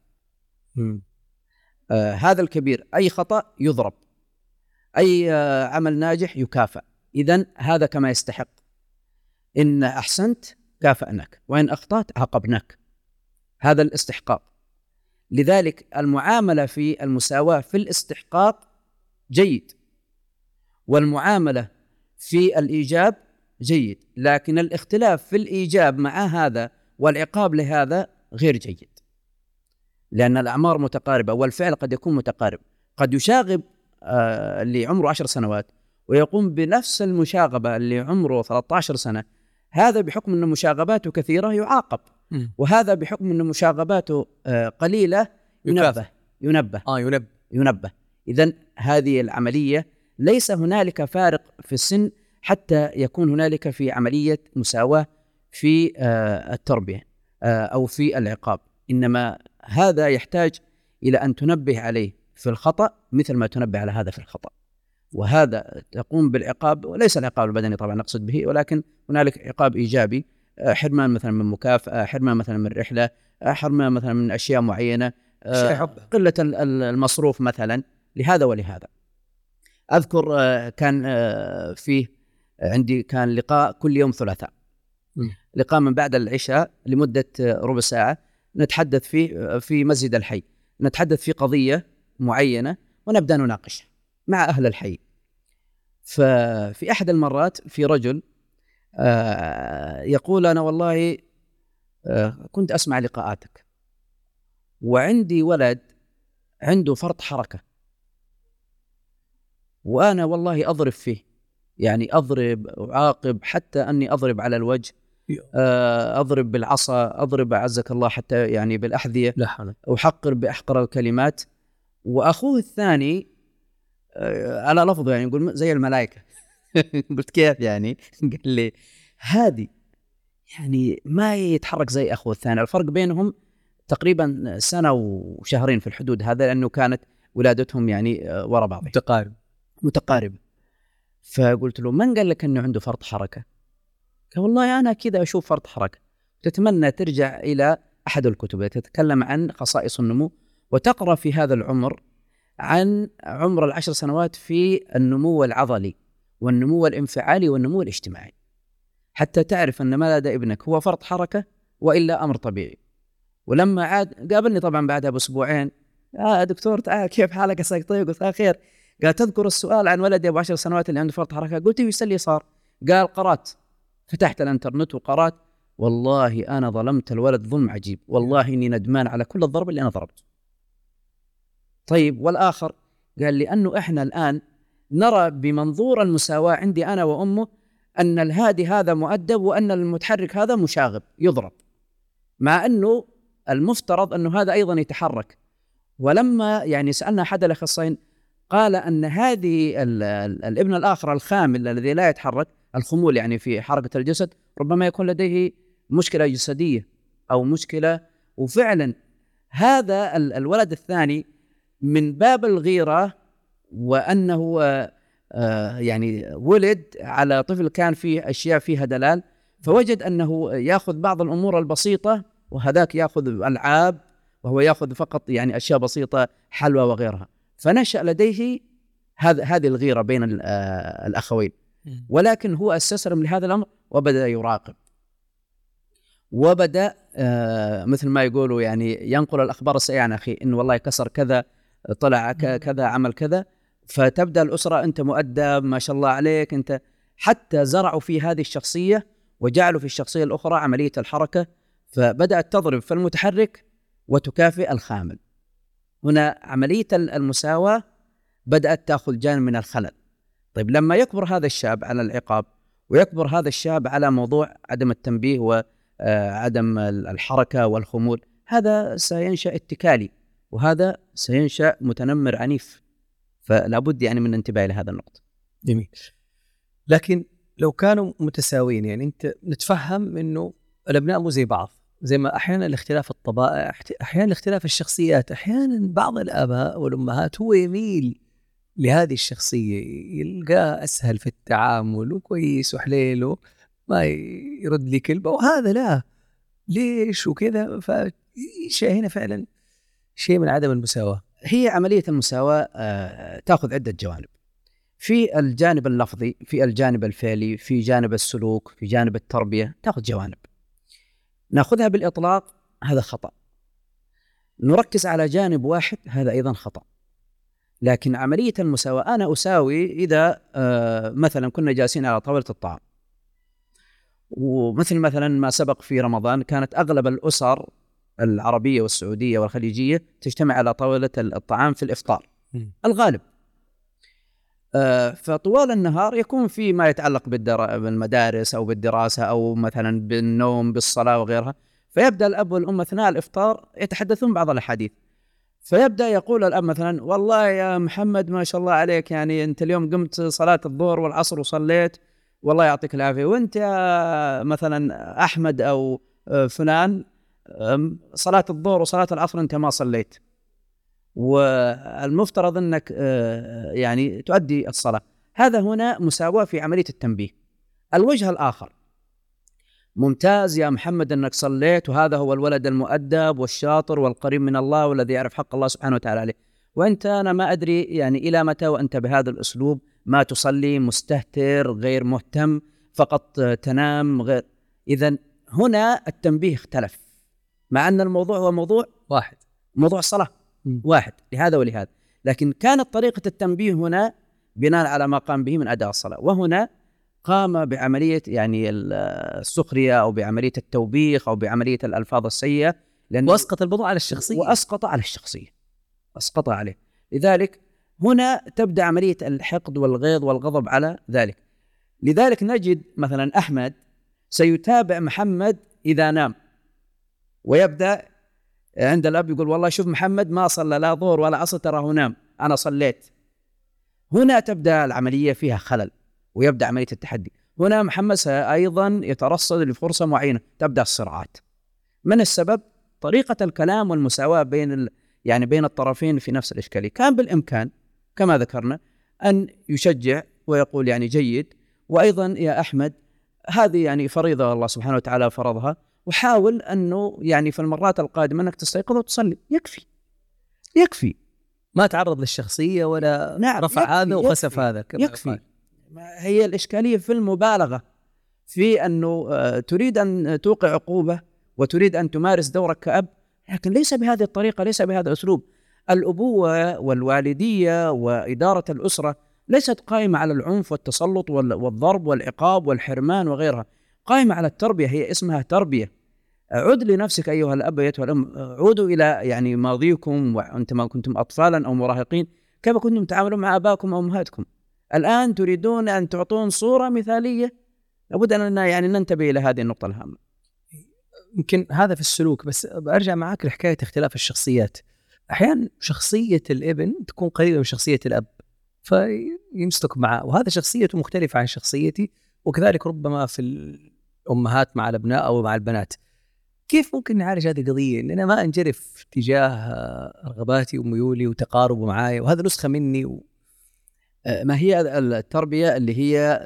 هذا الكبير أي خطأ يضرب، أي عمل ناجح يكافأ. إذن هذا كما يستحق. إن أحسنت كافأناك، وإن أخطأت عاقبناك. هذا الاستحقاق. لذلك المعاملة في المساواة في الاستحقاق جيد، والمعاملة في الإيجاب جيد، لكن الاختلاف في الإيجاب مع هذا والعقاب لهذا غير جيد، لأن الأعمار متقاربة والفعل قد يكون متقارب. قد يشاغب اللي عمره 10 سنوات ويقوم بنفس المشاغبة اللي عمره 13 سنة، هذا بحكم أن مشاغباته كثيرة يعاقب، وهذا بحكم أن مشاغباته قليلة ينبه. إذن هذه العملية ليس هنالك فارق في السن حتى يكون هنالك في عملية مساواة في التربية أو في العقاب، إنما هذا يحتاج إلى أن تنبه عليه في الخطأ مثل ما تنبه على هذا في الخطأ، وهذا تقوم بالعقاب، وليس العقاب البدني طبعا نقصد به، ولكن هنالك عقاب إيجابي، حرمان مثلا من مكافأة، حرمان مثلا من رحلة، حرمان مثلا من أشياء معينة، قلة المصروف مثلا لهذا ولهذا. أذكر كان فيه عندي كان لقاء كل يوم ثلاثاء، لقاء من بعد العشاء لمدة ربع ساعة، نتحدث فيه في مسجد الحي، نتحدث في قضية معينة ونبدأ نناقشها مع أهل الحي. ففي أحد المرات في رجل يقول أنا والله كنت أسمع لقاءاتك وعندي ولد عنده فرط حركة، وأنا والله أضرب فيه، يعني أضرب وعاقب حتى أني أضرب على الوجه، أضرب بالعصا، أضرب عزك الله حتى يعني بالأحذية، أحقر بأحقر الكلمات. وأخوه الثاني على لفظه يعني يقول زي الملائكة. قلت كيف يعني؟ قال لي هذه يعني ما يتحرك زي أخوه الثاني، الفرق بينهم تقريبا سنة وشهرين في الحدود هذا، لأنه كانت ولادتهم يعني وراء بعض متقارب. فقلت له من قال لك أنه عنده فرط حركة؟ قال والله أنا كذا أشوف فرط حركة. تتمنى ترجع إلى أحد الكتب تتكلم عن خصائص النمو وتقرأ في هذا العمر عن عمر 10 سنوات في النمو العضلي والنمو الانفعالي والنمو الاجتماعي، حتى تعرف أن ما لدى ابنك هو فرط حركة وإلا أمر طبيعي. ولما عاد قابلني طبعا بعدها بأسبوعين، دكتور تعال كيف حالك؟ أسألك طيب؟ قلت خير. قال تذكر السؤال عن ولدي أبو 10 سنوات اللي عنده فرط حركة؟ قلت ايش اللي صار؟ قال قرأت، فتحت الانترنت وقرأت، والله أنا ظلمت الولد ظلم عجيب، والله إني ندمان على كل الضرب اللي أنا ضربته. طيب والآخر؟ قال لأنه إحنا الآن نرى بمنظور المساواة عندي أنا وأمه أن الهادي هذا مؤدب وأن المتحرك هذا مشاغب يضرب، مع أنه المفترض أنه هذا أيضا يتحرك. ولما يعني سألنا أحد الأخصائيين قال أن هذه الابن الآخر الخامل الذي لا يتحرك، الخمول يعني في حركة الجسد، ربما يكون لديه مشكلة جسدية أو مشكلة. وفعلا هذا الولد الثاني من باب الغيرة وأنه يعني ولد على طفل كان فيه أشياء فيها دلال، فوجد أنه يأخذ بعض الأمور البسيطة وهذاك يأخذ ألعاب وهو يأخذ فقط يعني أشياء بسيطة حلوى وغيرها، فنشأ لديه هذه الغيرة بين الأخوين. ولكن هو استسلم لهذا الأمر وبدأ يراقب، وبدأ مثل ما يقولوا يعني ينقل الأخبار السيئة عن أخي، إنه والله كسر كذا، طلع كذا، عمل كذا. فتبدأ الأسرة أنت مؤدب ما شاء الله عليك أنت، حتى زرعوا في هذه الشخصية وجعلوا في الشخصية الأخرى عملية الحركة، فبدأت تضرب في المتحرك وتكافئ الخامل. هنا عملية المساواة بدأت تأخذ جانب من الخلل. طيب لما يكبر هذا الشاب على العقاب ويكبر هذا الشاب على موضوع عدم التنبيه وعدم الحركة والخمول، هذا سينشأ اتكالي وهذا سينشأ متنمر عنيف، فلا بد يعني من انتباه لهذا النقطة. جميل. لكن لو كانوا متساويين، يعني انت نتفهم انه الابناء مو زي بعض، زي ما احيانا الاختلاف الطبائع، احيانا الاختلاف الشخصيات، احيانا بعض الاباء والامهات هو يميل لهذه الشخصية، يلقاه اسهل في التعامل وكويس وحليله ما يرد لي كلمة، وهذا لا ليش وكذا. فشيء هنا فعلا شيء من عدم المساواة. هي عملية المساواة تأخذ عدة جوانب، في الجانب اللفظي، في الجانب الفعلي، في جانب السلوك، في جانب التربية، تأخذ جوانب. نأخذها بالإطلاق هذا خطأ، نركز على جانب واحد، هذا أيضا خطأ. لكن عملية المساواة أنا أساوي إذا مثلا كنا جالسين على طاولة الطعام، ومثل مثلا ما سبق في رمضان كانت أغلب الأسر العربية والسعودية والخليجية تجتمع على طاولة الطعام في الإفطار الغالب. فطوال النهار يكون في ما يتعلق بالمدارس أو بالدراسة أو مثلا بالنوم بالصلاة وغيرها، فيبدأ الأب والأم أثناء الإفطار يتحدثون بعض الأحاديث، فيبدأ يقول الأب مثلا والله يا محمد ما شاء الله عليك، يعني أنت اليوم قمت صلاة الظهر والعصر وصليت والله يعطيك العافية، وأنت يا مثلا أحمد أو فلان صلاة الظهر وصلاة العصر أنت ما صليت، والمفترض أنك يعني تؤدي الصلاة. هذا هنا مساواة في عملية التنبيه. الوجه الآخر، ممتاز يا محمد أنك صليت، وهذا هو الولد المؤدب والشاطر والقريب من الله والذي يعرف حق الله سبحانه وتعالى عليه، وأنت أنا ما أدري يعني إلى متى وأنت بهذا الأسلوب ما تصلي، مستهتر غير مهتم، فقط تنام غير. إذن هنا التنبيه اختلف، مع أن الموضوع هو موضوع واحد، موضوع الصلاة واحد لهذا ولهذا، لكن كانت طريقة التنبيه هنا بناء على ما قام به من أداء الصلاة، وهنا قام بعملية يعني السخرية أو بعملية التوبيخ أو بعملية الألفاظ السيئة، وأسقط الموضوع على الشخصية، وأسقط على الشخصية، أسقط عليه. لذلك هنا تبدأ عملية الحقد والغيظ والغضب على ذلك. لذلك نجد مثلا أحمد سيتابع محمد إذا نام، ويبدأ عند الأب يقول والله شوف محمد ما صلى لا ظهر ولا عصر تراه نام، أنا صليت. هنا تبدأ العملية فيها خلل، ويبدأ عملية التحدي. هنا محمد أيضا يترصد لفرصة معينة، تبدأ الصراعات. من السبب؟ طريقة الكلام والمساواة يعني بين الطرفين في نفس الإشكالية. كان بالإمكان كما ذكرنا أن يشجع ويقول يعني جيد، وأيضا يا أحمد هذه يعني فريضة الله سبحانه وتعالى فرضها، وحاول أنه يعني في المرات القادمة أنك تستيقظ وتصلي، يكفي ما تعرض للشخصية ولا رفع هذا وخسف هذا، يكفي. هي الإشكالية في المبالغة في أنه تريد أن توقع عقوبة وتريد أن تمارس دورك كأب، لكن ليس بهذه الطريقة، ليس بهذا الأسلوب. الأبوة والوالدية وإدارة الأسرة ليست قائمة على العنف والتسلط والضرب والعقاب والحرمان وغيرها، قائمة على التربية، هي اسمها تربية. عد لنفسك أيها الأب أيتها الأم، عودوا إلى يعني ماضيكم وأنتم كنتم أطفالا أو مراهقين، كيف كنتم تعاملون مع آبائكم أو أمهاتكم. الآن تريدون أن تعطون صورة مثالية، لابد أن يعني ننتبه إلى هذه النقطة الهامة. يمكن هذا في السلوك، بس برجع معك لحكاية اختلاف الشخصيات. أحيانا شخصية الابن تكون قريبة من شخصية الأب فيمسك معه، وهذا شخصيته مختلفة عن شخصيتي، وكذلك ربما في الأمهات مع الأبناء أو مع البنات. كيف ممكن نعالج هذه القضية؟ إن أنا ما أنجرف تجاه رغباتي وميولي وتقاربه معاي، وهذا نسخة مني ما هي التربية اللي هي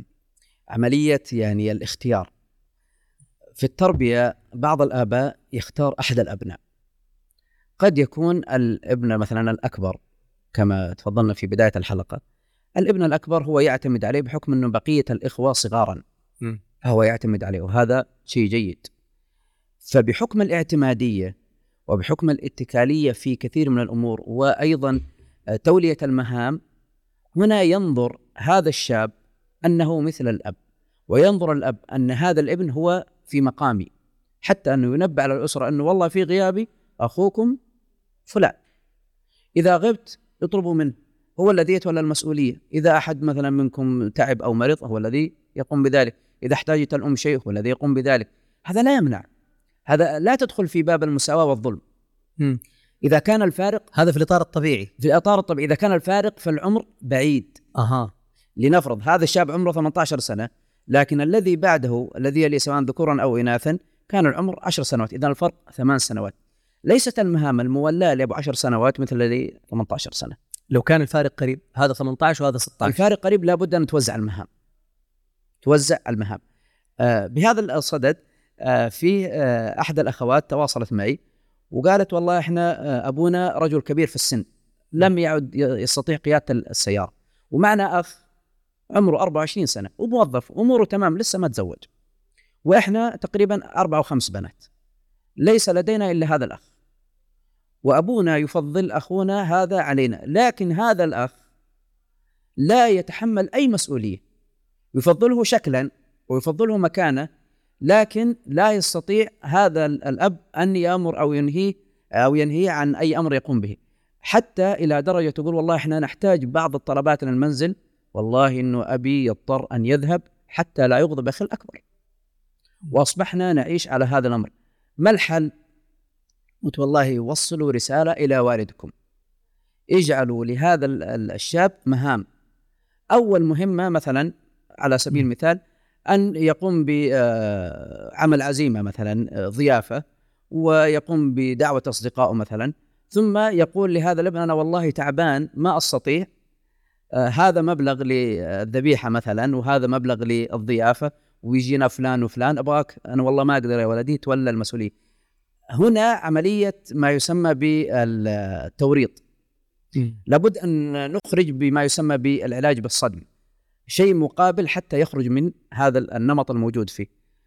عملية يعني الاختيار. في التربية بعض الآباء يختار أحد الأبناء، قد يكون الابن مثلا الأكبر كما تفضلنا في بداية الحلقة، الابن الأكبر هو يعتمد عليه بحكم أنه بقية الإخوة صغارا، هو يعتمد عليه، وهذا شيء جيد. فبحكم الاعتمادية وبحكم الاتكالية في كثير من الأمور، وأيضا تولية المهام، هنا ينظر هذا الشاب أنه مثل الأب، وينظر الأب أن هذا الابن هو في مقامي، حتى أنه ينبه على الأسرة أنه والله في غيابي أخوكم فلان، إذا غبت اطلبوا منه، هو الذي يتولى المسؤولية، إذا أحد مثلا منكم تعب أو مريض هو الذي يقوم بذلك، إذا احتاجت الأم شيء هو الذي يقوم بذلك. هذا لا يمنع، هذا لا تدخل في باب المساواة والظلم. إذا كان الفارق، هذا في الإطار الطبيعي، في الإطار الطبيعي. إذا كان الفارق في العمر بعيد، لنفرض هذا الشاب عمره 18 سنة، لكن الذي بعده الذي يلي سواء ذكورا أو إناثا كان العمر 10 سنوات، إذن الفرق 8 سنوات. ليست المهام المولاة لأبو 10 سنوات مثل الذي 18 سنة. لو كان الفارق قريب، هذا 18 وهذا 16، الفارق قريب، لابد أن توزع المهام، بهذا الصدد في أحد الأخوات تواصلت معي وقالت والله إحنا أبونا رجل كبير في السن، لم يعد يستطيع قيادة السيارة، ومعنا أخ عمره 24 سنة وموظف أموره تمام لسه ما تزوج، وإحنا تقريبا 4 أو 5 بنات، ليس لدينا إلا هذا الأخ، وأبونا يفضل أخونا هذا علينا، لكن هذا الأخ لا يتحمل أي مسؤولية، يفضله شكلا ويفضله مكانه، لكن لا يستطيع هذا الأب أن يأمر أو ينهي عن أي أمر يقوم به، حتى إلى درجة تقول والله إحنا نحتاج بعض الطلبات للمنزل، والله إنه أبي يضطر أن يذهب حتى لا يغضب أخي الأكبر. وأصبحنا نعيش على هذا الأمر. ما الحل؟ قلت والله وصلوا رسالة إلى والدكم، اجعلوا لهذا الشاب مهام. أول مهمة مثلا على سبيل المثال أن يقوم بعمل عزيمة مثلا ضيافة، ويقوم بدعوة أصدقائه مثلا، ثم يقول لهذا الابن أنا والله تعبان ما أستطيع، هذا مبلغ للذبيحة مثلا، وهذا مبلغ للضيافة، ويجينا فلان وفلان، أبغاك أنا والله ما أقدر يا ولدي، تولى المسؤولية. هنا عملية ما يسمى بالتوريط. لابد أن نخرج بما يسمى بالعلاج بالصدم، شيء مقابل حتى يخرج من هذا النمط الموجود فيه.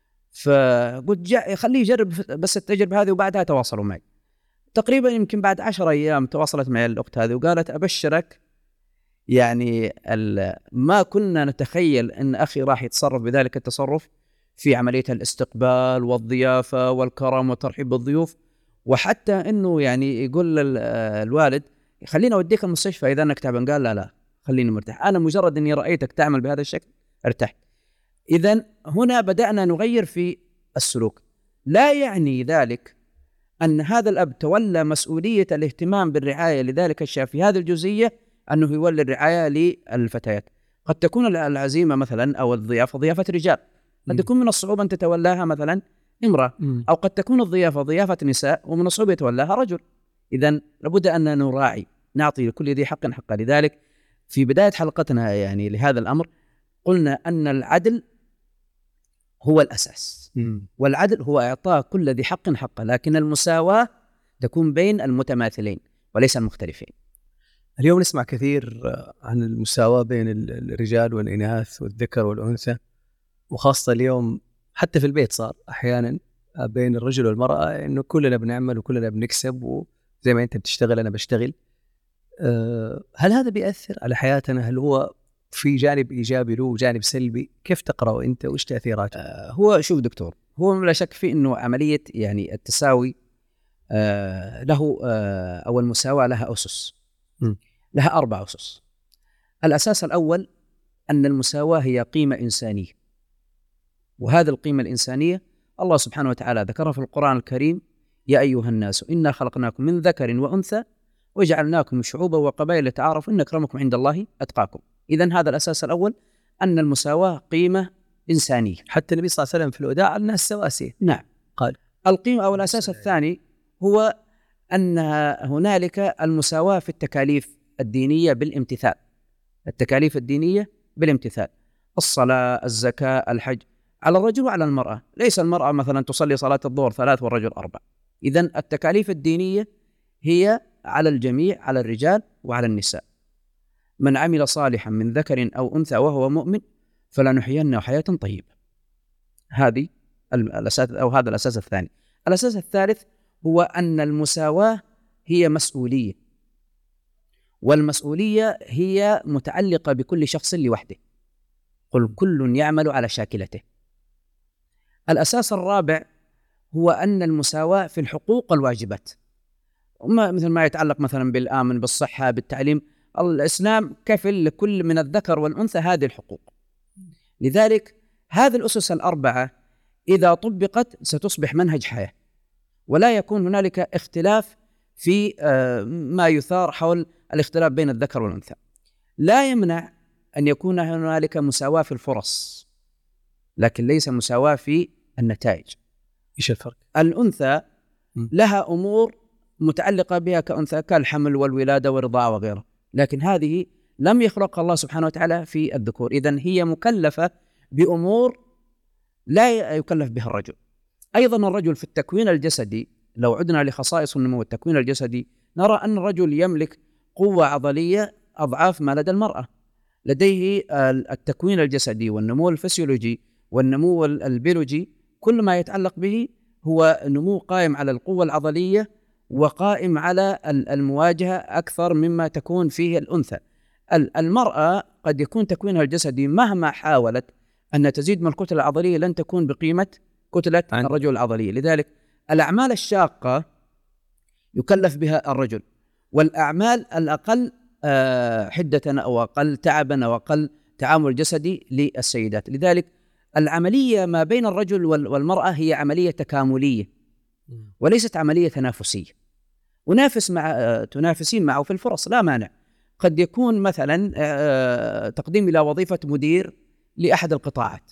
فقلت خليه يجرب بس التجربة هذه وبعدها تواصلوا معي. تقريبا يمكن بعد 10 أيام تواصلت معي الأخت هذه وقالت أبشرك، يعني ما كنا نتخيل أن أخي راح يتصرف بذلك التصرف في عملية الاستقبال والضيافة والكرم والترحيب بالضيوف، وحتى أنه يعني يقول الوالد خلينا أوديك المستشفى إذا أنك تعبان، قال لا خليني مرتاح، أنا مجرد أني رأيتك تعمل بهذا الشكل ارتحت. إذن هنا بدأنا نغير في السلوك. لا يعني ذلك أن هذا الأب تولى مسؤولية الاهتمام بالرعاية لذلك الشاب في هذه الجزئية أنه يولي الرعاية للفتيات. قد تكون العزيمة مثلا أو الضيافة ضيافة رجال، قد يكون من الصعوبة أن تتولاها مثلا امرأة، أو قد تكون الضيافة ضيافة نساء ومن الصعوبة يتولاها رجل. إذن لابد أن نراعي، نعطي لكل ذي حق حقه. لذلك في بداية حلقتنا يعني لهذا الأمر قلنا أن العدل هو الأساس، والعدل هو إعطاء كل ذي حق حقه، لكن المساواة تكون بين المتماثلين وليس المختلفين. اليوم نسمع كثير عن المساواة بين الرجال والإناث والذكر والأنثى، وخاصة اليوم حتى في البيت صار أحيانا بين الرجل والمرأة إنه كلنا بنعمل وكلنا بنكسب، وزي ما أنت بتشتغل أنا بشتغل. هل هذا بيأثر على حياتنا؟ هل هو في جانب إيجابي له وجانب سلبي؟ كيف تقرأه أنت وإيش تأثيراته؟ هو شوف دكتور، هو لا شك في أنه عملية يعني التساوي له أو المساواة لها أسس، لها 4 أسس. الأساس الأول أن المساواة هي قيمة إنسانية، وهذه القيمة الإنسانية الله سبحانه وتعالى ذكرها في القرآن الكريم: يا أيها الناس إنا خلقناكم من ذكر وأنثى وجعلناكم شعوبا وقبائل لتعارفوا إن أكرمكم عند الله أتقاكم. إذن هذا الأساس الأول، أن المساواة قيمة إنسانية. حتى النبي صلى الله عليه وسلم في الوداع الناس سواسية. نعم قال. القيمة أو الأساس الثاني هو أن هنالك المساواة في التكاليف الدينية بالامتثال. التكاليف الدينية بالامتثال، الصلاة، الزكاة، الحج، على الرجل وعلى المرأة. ليس المرأة مثلا تصلي صلاة الظهر 3 والرجل 4. إذن التكاليف الدينية هي على الجميع، على الرجال وعلى النساء. من عمل صالحا من ذكر أو أنثى وهو مؤمن فلنحيينه حياة طيبة. هذه الأساس أو هذا الأساس الثاني. الأساس الثالث هو أن المساواة هي مسؤولية، والمسؤولية هي متعلقة بكل شخص لوحده. قل كل يعمل على شاكلته. الأساس الرابع هو أن المساواة في الحقوق والواجبات، مثل ما يتعلق مثلا بالآمن، بالصحة، بالتعليم. الإسلام كفل لكل من الذكر والأنثى هذه الحقوق. لذلك هذه الأسس ال4 إذا طبقت ستصبح منهج حياة، ولا يكون هنالك اختلاف في ما يثار حول الاختلاف بين الذكر والأنثى. لا يمنع أن يكون هنالك مساواة في الفرص، لكن ليس مساواة في النتائج. إيش الفرق؟ الأنثى لها أمور متعلقة بها كأنثى، كالحمل والولادة والرضاعة وغيره، لكن هذه لم يخلق الله سبحانه وتعالى في الذكور. إذن هي مكلفة بأمور لا يكلف بها الرجل. أيضا الرجل في التكوين الجسدي، لو عدنا لخصائص النمو والتكوين الجسدي، نرى أن الرجل يملك قوة عضلية أضعاف ما لدى المرأة. لديه التكوين الجسدي والنمو الفسيولوجي والنمو البيولوجي، كل ما يتعلق به هو نمو قائم على القوة العضلية وقائم على المواجهة أكثر مما تكون فيه الأنثى. المرأة قد يكون تكوينها الجسدي مهما حاولت أن تزيد من الكتلة العضلية لن تكون بقيمة كتلة الرجل العضلية. لذلك الأعمال الشاقة يكلف بها الرجل، والأعمال الأقل حدة أو أقل تعبا أو أقل تعامل جسدي للسيدات. لذلك العملية ما بين الرجل والمرأة هي عملية تكاملية وليست عملية تنافسية. تنافسين معه في الفرص لا مانع. قد يكون مثلا تقديم إلى وظيفة مدير لأحد القطاعات،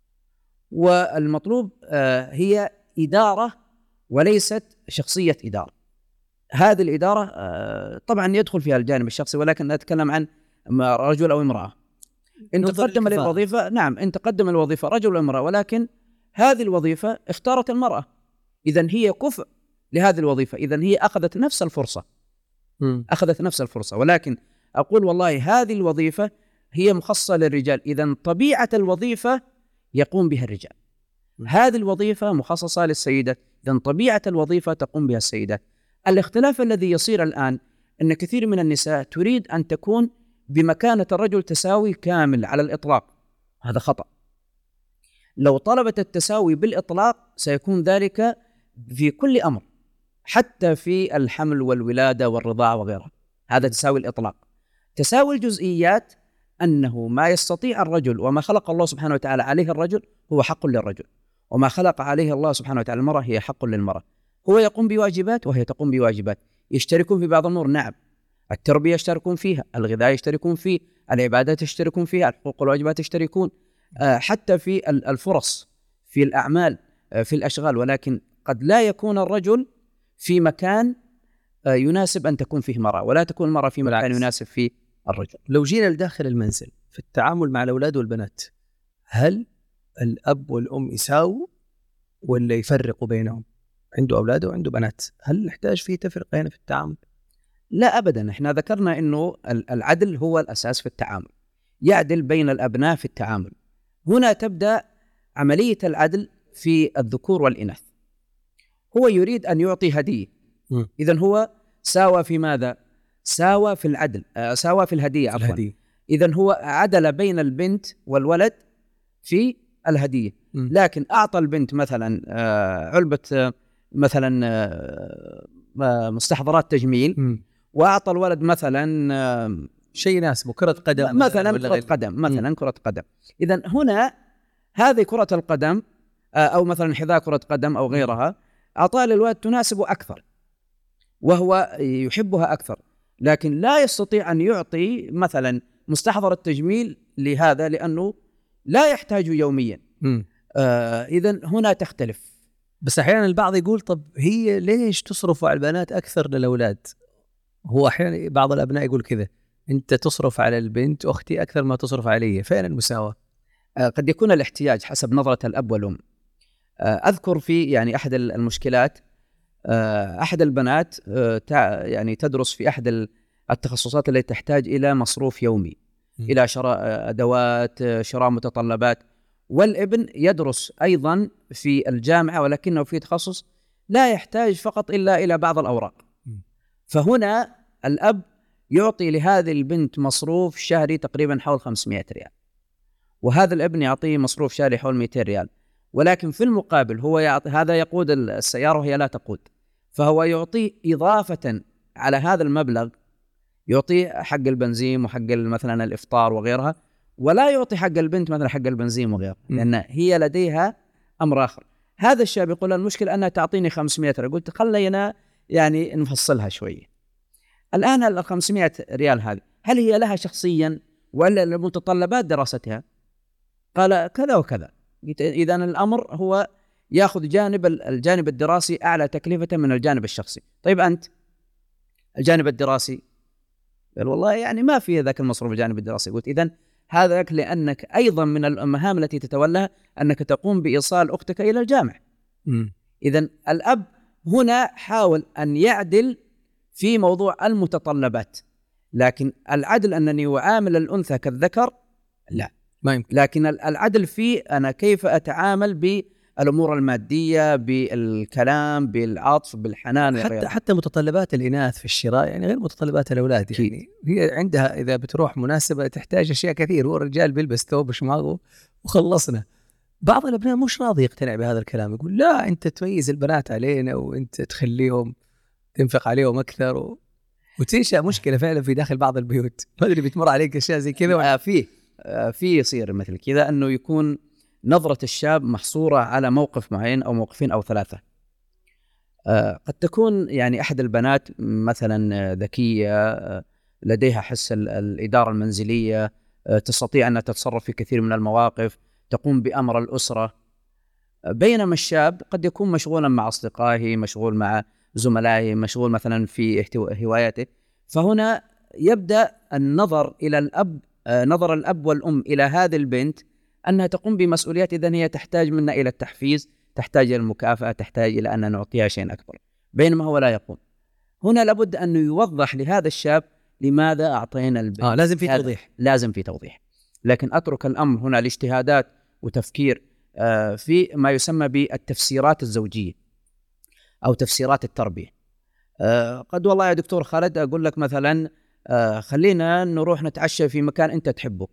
والمطلوب هي إدارة وليست شخصية إدارة. هذه الإدارة طبعا يدخل فيها الجانب الشخصي، ولكن نتكلم عن رجل أو امرأة. إن تقدم للوظيفة، نعم إن تقدم الوظيفة رجل أو امرأة، ولكن هذه الوظيفة اختارت المرأة، إذن هي كفء لهذه الوظيفة، إذن هي أخذت نفس الفرصة. أخذت نفس الفرصة. ولكن أقول والله هذه الوظيفة هي مخصصة للرجال، إذن طبيعة الوظيفة يقوم بها الرجال. هذه الوظيفة مخصصة للسيدات، إذن طبيعة الوظيفة تقوم بها السيدات. الاختلاف الذي يصير الآن أن كثير من النساء تريد أن تكون بمكانة الرجل تساوي كامل على الإطلاق. هذا خطأ. لو طلبت التساوي بالإطلاق سيكون ذلك في كل أمر، حتى في الحمل والولادة والرضاعة وغيرها. هذا تساوي الإطلاق. تساوي الجزئيات أنه ما يستطيع الرجل وما خلق الله سبحانه وتعالى عليه الرجل هو حق للرجل، وما خلق عليه الله سبحانه وتعالى المرأة هي حق للمرأة. هو يقوم بواجبات وهي تقوم بواجبات. يشتركون في بعض الأمور، نعم. التربية يشتركون فيها، الغذاء يشتركون فيه، العبادات يشتركون فيها، الحقوق والواجبات يشتركون، حتى في الفرص، في الأعمال، في الأشغال. ولكن قد لا يكون الرجل في مكان يناسب أن تكون فيه مرأة، ولا تكون المرأة في مكان يناسب فيه الرجل. لو جينا لداخل المنزل في التعامل مع الأولاد والبنات، هل الأب والأم يساووا ولا يفرقوا بينهم؟ عنده أولاد وعنده بنات، هل نحتاج فيه تفرقة هنا في التعامل؟ لا أبدا. احنا ذكرنا أنه العدل هو الأساس في التعامل، يعدل بين الأبناء في التعامل. هنا تبدأ عملية العدل في الذكور والإناث. هو يريد أن يعطي هدية، إذن هو ساوى في ماذا؟ ساوى في العدل، ساوى في الهدية عفوا. إذن هو عدل بين البنت والولد في الهدية. لكن أعطى البنت مثلا علبة مثلا مستحضرات تجميل، وأعطى الولد مثلا شيء يناسبه، كرة قدم مثلا، كرة قدم مثلا، كرة قدم. إذن هنا هذه كرة القدم أو مثلا حذاء كرة قدم أو غيرها أعطاها للولد تناسبه أكثر وهو يحبها أكثر، لكن لا يستطيع أن يعطي مثلا مستحضر التجميل لهذا لأنه لا يحتاج يوميا. إذن هنا تختلف. بس أحيانا البعض يقول طب هي ليش تصرف على البنات أكثر للأولاد؟ هو أحيانا بعض الأبناء يقول كذا، أنت تصرف على البنت أختي أكثر ما تصرف علي، فين المساواة؟ قد يكون الاحتياج حسب نظرة الأب والأم. أذكر في يعني أحد المشكلات، أحد البنات يعني تدرس في أحد التخصصات التي تحتاج إلى مصروف يومي، إلى شراء أدوات، شراء متطلبات. والابن يدرس أيضا في الجامعة ولكنه في تخصص لا يحتاج فقط إلا إلى بعض الأوراق. فهنا الأب يعطي لهذه البنت مصروف شهري تقريبا حول 500 ريال، وهذا الابن يعطيه مصروف شهري حول 200 ريال. ولكن في المقابل هو يعطي، هذا يقود السيارة وهي لا تقود، فهو يعطي إضافة على هذا المبلغ، يعطي حق البنزين وحق مثلا الإفطار وغيرها، ولا يعطي حق البنت مثلا حق البنزين وغيره، لأن هي لديها أمر آخر. هذا الشاب يقول المشكلة أنها تعطيني 500 ريال. قلت خلينا يعني نفصلها شوية. الآن ال 500 ريال هذه هل هي لها شخصيا ولا لمتطلبات دراستها؟ قال كذا وكذا. إذن الأمر هو يأخذ الجانب الدراسي أعلى تكلفة من الجانب الشخصي. طيب أنت الجانب الدراسي؟ قال والله يعني ما في ذاك المصروف الجانب الدراسي. قلت إذن هذا لأنك أيضا من المهام التي تتولاها أنك تقوم بإيصال أختك إلى الجامعة. إذن الأب هنا حاول أن يعدل في موضوع المتطلبات، لكن العدل أنني أعامل الأنثى كالذكر لا، ما يمكن. لكن العدل في أنا كيف أتعامل بالأمور المادية، بالكلام، بالعطف، بالحنان. حتى متطلبات الإناث في الشراء يعني غير متطلبات الأولاد. يعني هي عندها إذا بتروح مناسبة تحتاج أشياء كثير، هو الرجال بيلبس ثوب شماغه وخلصنا. بعض الأبناء مش راضي يقتنع بهذا الكلام، يقول لا أنت تميز البنات علينا وأنت تخليهم تنفق عليهم أكثر وتنشأ مشكلة فعلا في داخل بعض البيوت. ما أدري بتمر عليك أشياء زي كذا؟ في يصير مثل كذا، أنه يكون نظرة الشاب محصورة على موقف معين أو موقفين أو ثلاثة. قد تكون يعني أحد البنات مثلا ذكية، لديها حس الإدارة المنزلية، تستطيع أن تتصرف في كثير من المواقف، تقوم بأمر الأسرة، بينما الشاب قد يكون مشغولا مع أصدقائه، مشغول مع زملائه، مشغول مثلا في هواياته. فهنا يبدأ النظر إلى الأب، نظر الأب والأم إلى هذه البنت أنها تقوم بمسؤوليات، إذن هي تحتاج منا إلى التحفيز، تحتاج إلى المكافأة، تحتاج إلى أن نعطيها شيء أكبر، بينما هو لا يقوم. هنا لابد أن يوضح لهذا الشاب لماذا أعطينا البنت. لازم في توضيح، لازم في توضيح. لكن أترك الأمر هنا لاجتهادات وتفكير في ما يسمى بالتفسيرات الزوجية أو تفسيرات التربية. قد والله يا دكتور خالد أقول لك مثلا خلينا نروح نتعشى في مكان أنت تحبه.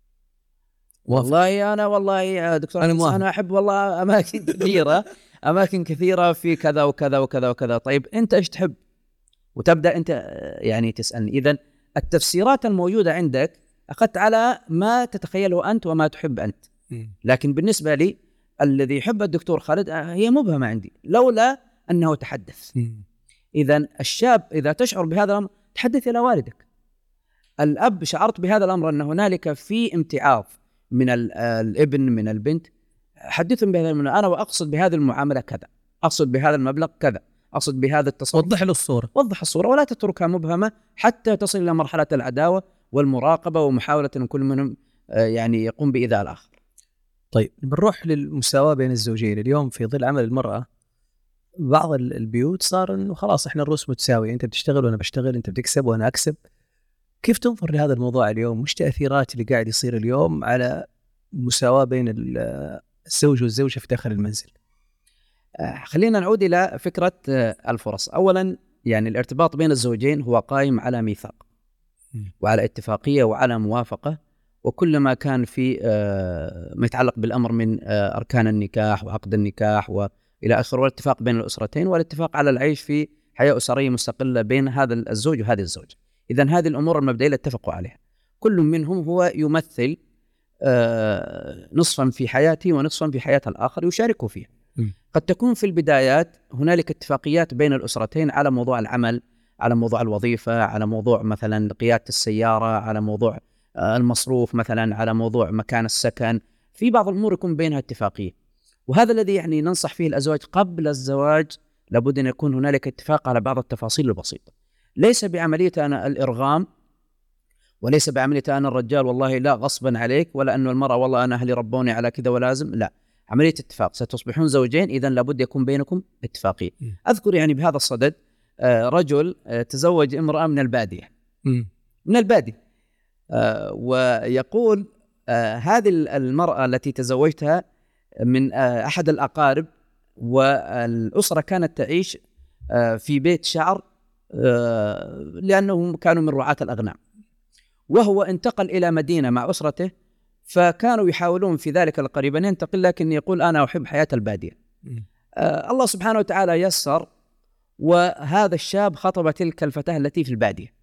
والله يا دكتور أنا أحب والله أماكن كثيرة أماكن كثيرة في كذا وكذا وكذا وكذا. طيب أنت إيش تحب؟ وتبدأ أنت يعني تسألني. إذن التفسيرات الموجودة عندك أخذت على ما تتخيله أنت وما تحب أنت. لكن بالنسبة لي الذي يحب الدكتور خالد هي مبهمة عندي لولا أنه تحدث. إذن الشاب إذا تشعر بهذا الأمر تحدث إلى والدك. الأب شعرت بهذا الأمر أن هنالك في امتعاض من الابن من البنت، حدثهم بهذا الأمر. أنا وأقصد بهذه المعاملة كذا، أقصد بهذا المبلغ كذا، أقصد بهذا التصرف. وضح له الصورة، وضح الصورة ولا تتركها مبهمة حتى تصل إلى مرحلة العداوة والمراقبة ومحاولة أن كل منهم يعني يقوم بإيذاء الآخر. طيب بنروح للمساواة بين الزوجين. اليوم في ظل عمل المرأة بعض البيوت صار إنه خلاص إحنا الروس متساوية، أنت بتشتغل وأنا بشتغل، أنت بتكسب وأنا أكسب. كيف تنظر لهذا الموضوع اليوم؟ مش تأثيرات اللي قاعد يصير اليوم على المساواة بين الزوج والزوجة في داخل المنزل؟ خلينا نعود إلى فكرة الفرص. أولا يعني الارتباط بين الزوجين هو قائم على ميثاق وعلى اتفاقية وعلى موافقة، وكل ما كان في ما يتعلق بالأمر من أركان النكاح وعقد النكاح وإلى آخره، والاتفاق بين الأسرتين والاتفاق على العيش في حياة أسرية مستقلة بين هذا الزوج وهذه الزوجة. إذن هذه الأمور المبدئية اللي اتفقوا عليها. كل منهم هو يمثل نصفا في حياته ونصفا في حياة الآخر يشاركه فيها. قد تكون في البدايات هنالك اتفاقيات بين الأسرتين على موضوع العمل، على موضوع الوظيفة، على موضوع مثلا قيادة السيارة، على موضوع المصروف مثلا، على موضوع مكان السكن. في بعض الأمور يكون بينها اتفاقية، وهذا الذي يعني ننصح فيه الأزواج قبل الزواج. لابد أن يكون هنالك اتفاق على بعض التفاصيل البسيطة، ليس بعملية أنا الإرغام، وليس بعملية أنا الرجال والله لا غصبا عليك، ولا أنه المرأة والله أنا أهلي ربوني على كذا ولازم. لا، عملية اتفاق. ستصبحون زوجين، إذن لابد يكون بينكم اتفاقية. أذكر يعني بهذا الصدد رجل تزوج امرأة من البادية، من البادية، ويقول هذه المرأة التي تزوجتها من أحد الأقارب، والأسرة كانت تعيش في بيت شعر لأنهم كانوا من رعاة الأغنام، وهو انتقل إلى مدينة مع أسرته، فكانوا يحاولون في ذلك القريب أن ينتقل، لكن يقول أنا أحب حياة البادية. الله سبحانه وتعالى يسر، وهذا الشاب خطب تلك الفتاة التي في البادية.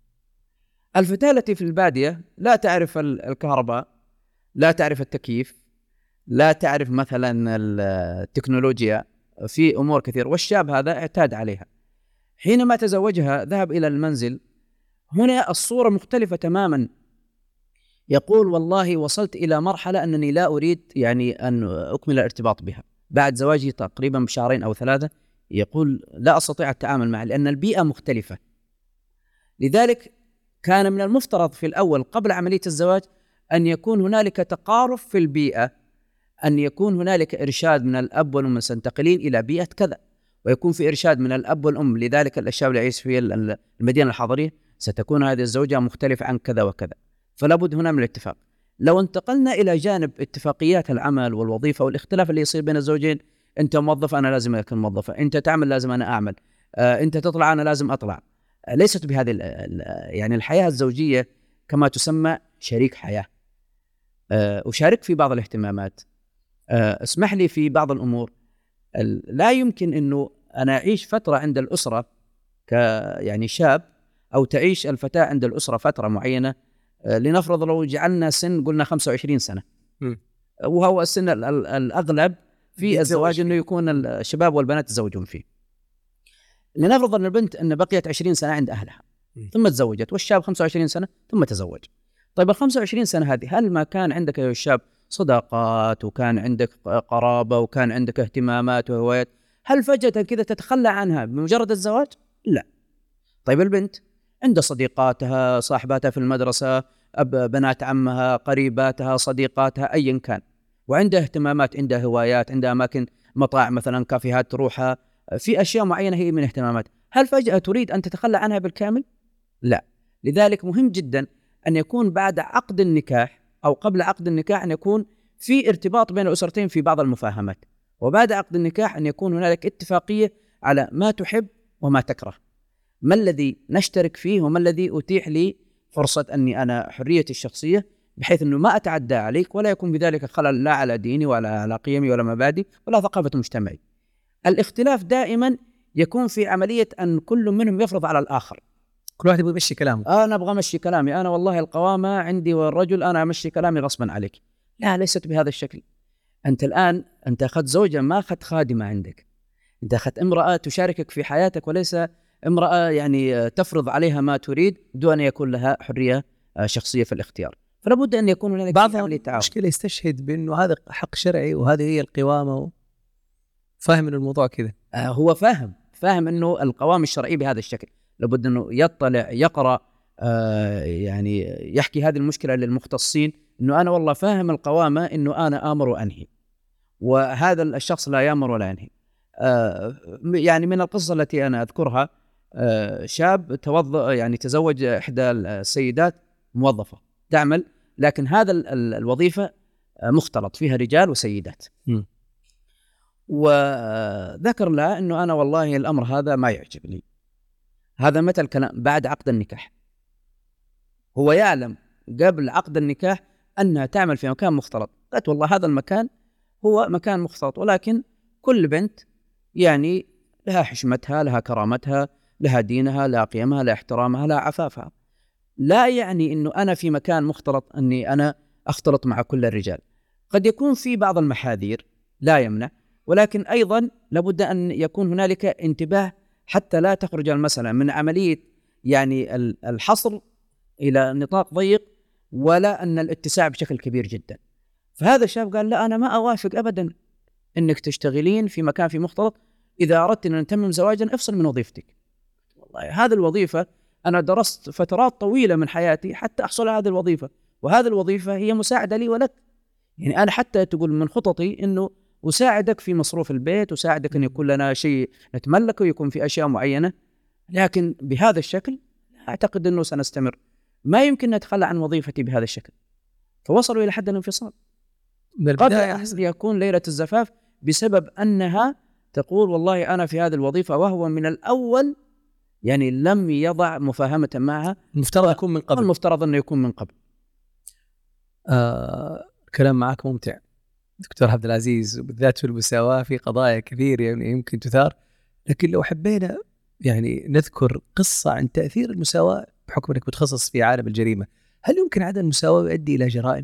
الفتاة التي في البادية لا تعرف الكهرباء، لا تعرف التكييف، لا تعرف مثلا التكنولوجيا، في أمور كثير، والشاب هذا اعتاد عليها. حينما تزوجها ذهب إلى المنزل، هنا الصورة مختلفة تماما. يقول والله وصلت إلى مرحلة أنني لا أريد يعني أن أكمل الارتباط بها بعد زواجي تقريبا بشهرين أو 3. يقول لا أستطيع التعامل معها لأن البيئة مختلفة. لذلك كان من المفترض في الأول قبل عملية الزواج أن يكون هنالك تقارب في البيئة، أن يكون هنالك إرشاد من الأب والأم سنتقلين إلى بيئة كذا، ويكون في إرشاد من الأب والأم لذلك الشاب اللي يعيش في المدينة الحضرية ستكون هذه الزوجة مختلفة عن كذا وكذا، فلا بد هنا من الاتفاق. لو انتقلنا إلى جانب اتفاقيات العمل والوظيفة والاختلاف اللي يصير بين الزوجين، أنت موظف أنا لازم أكون موظفة، أنت تعمل لازم أنا أعمل، أنت تطلع أنا لازم أطلع. ليست بهذه يعني الحياة الزوجية كما تسمى شريك حياة. أشارك في بعض الاهتمامات، اسمح لي في بعض الأمور. لا يمكن أنه أنا أعيش فترة عند الأسرة يعني شاب، أو تعيش الفتاة عند الأسرة فترة معينة. لنفرض لو جعلنا سن قلنا 25 سنة، وهو السن الأغلب في الزواج أنه يكون الشباب والبنات يتزوجون فيه. لنفرض أن البنت أن بقيت 20 سنة عند أهلها ثم تزوجت، والشاب 25 سنة ثم تزوج. طيب 25 سنة هذه، هل ما كان عندك يا الشاب صداقات، وكان عندك قرابة، وكان عندك اهتمامات وهوايات؟ هل فجأة كذا تتخلى عنها بمجرد الزواج؟ لا. طيب البنت عندها صديقاتها، صاحباتها في المدرسة، بنات عمها، قريباتها، صديقاتها، أيا كان، وعندها اهتمامات، عندها هوايات، عندها أماكن، مطاعم مثلا، كافيهات تروحها، في أشياء معينة هي من اهتمامات. هل فجأة تريد أن تتخلى عنها بالكامل؟ لا. لذلك مهم جدا أن يكون بعد عقد النكاح أو قبل عقد النكاح أن يكون في ارتباط بين الأسرتين في بعض المفاهمات، وبعد عقد النكاح أن يكون هنالك اتفاقية على ما تحب وما تكره، ما الذي نشترك فيه وما الذي أتيح لي فرصة أني أنا حريتي الشخصية، بحيث أنه ما أتعدى عليك، ولا يكون بذلك خلل لا على ديني ولا على قيمي ولا مبادئ ولا ثقافة مجتمعي. الاختلاف دائما يكون في عملية أن كل منهم يفرض على الآخر. كل واحد يبغى يمشي كلامه. أنا أبغى أمشي كلامي، أنا والله القوامة عندي والرجل، أنا أمشي كلامي غصبا عليك. لا، ليست بهذا الشكل. أنت الآن أنت أخذت زوجة، ما أخذت خادمة عندك، أنت أخذت امرأة تشاركك في حياتك، وليس امرأة يعني تفرض عليها ما تريد دون أن يكون لها حرية شخصية في الاختيار. فلا بد أن يكون هناك بعض المشكلة يستشهد بأنه هذا حق شرعي وهذه هي القوامة، فاهم من الموضوع كذا. هو فاهم أنه القوام الشرعي بهذا الشكل، لابد أنه يطلع، يقرأ، يعني يحكي هذه المشكلة للمختصين، أنه أنا والله فاهم القوامة، أنه أنا آمر وأنهي، وهذا الشخص لا يأمر ولا ينهي. يعني من القصة التي أنا أذكرها، شاب يعني تزوج إحدى السيدات، موظفة تعمل، لكن هذا الوظيفة مختلط فيها رجال وسيدات. وذكر لها أنه أنا والله الأمر هذا ما يعجبني. هذا متى الكلام؟ بعد عقد النكاح. هو يعلم قبل عقد النكاح أنها تعمل في مكان مختلط. قالت والله هذا المكان هو مكان مختلط، ولكن كل بنت يعني لها حشمتها، لها كرامتها، لها دينها، لها قيمها، لها احترامها، لها عفافها. لا يعني أنه أنا في مكان مختلط أني أنا أختلط مع كل الرجال. قد يكون في بعض المحاذير لا يمنع، ولكن أيضا لابد أن يكون هنالك انتباه حتى لا تخرج المسألة من عملية يعني الحصر إلى نطاق ضيق، ولا أن الاتساع بشكل كبير جدا. فهذا الشاب قال لا، أنا ما أوافق أبدا أنك تشتغلين في مكان في مختلط. إذا أردت أن نتمم زواجا افصل من وظيفتك. والله هذه الوظيفة أنا درست فترات طويلة من حياتي حتى أحصل على هذه الوظيفة، وهذه الوظيفة هي مساعدة لي ولك. يعني أنا حتى تقول من خططي أنه أساعدك في مصروف البيت، أساعدك أن يكون لنا شيء نتملكه، يكون في أشياء معينة، لكن بهذا الشكل أعتقد أنه سنستمر. ما يمكن نتخلى عن وظيفتي بهذا الشكل. فوصلوا إلى حد الانفصال. قد يكون ليلة الزفاف بسبب أنها تقول والله أنا في هذه الوظيفة، وهو من الأول يعني لم يضع مفاهمة معها. المفترض يكون من قبل. المفترض أنه يكون من قبل. كلام معك ممتع دكتور عبد العزيز، وبالذات في المساواة في قضايا كثير يعني يمكن تثار، لكن لو حبينا يعني نذكر قصة عن تأثير المساواة بحكم أنك متخصص في عالم الجريمة، هل يمكن عدم المساواة يؤدي إلى جرائم؟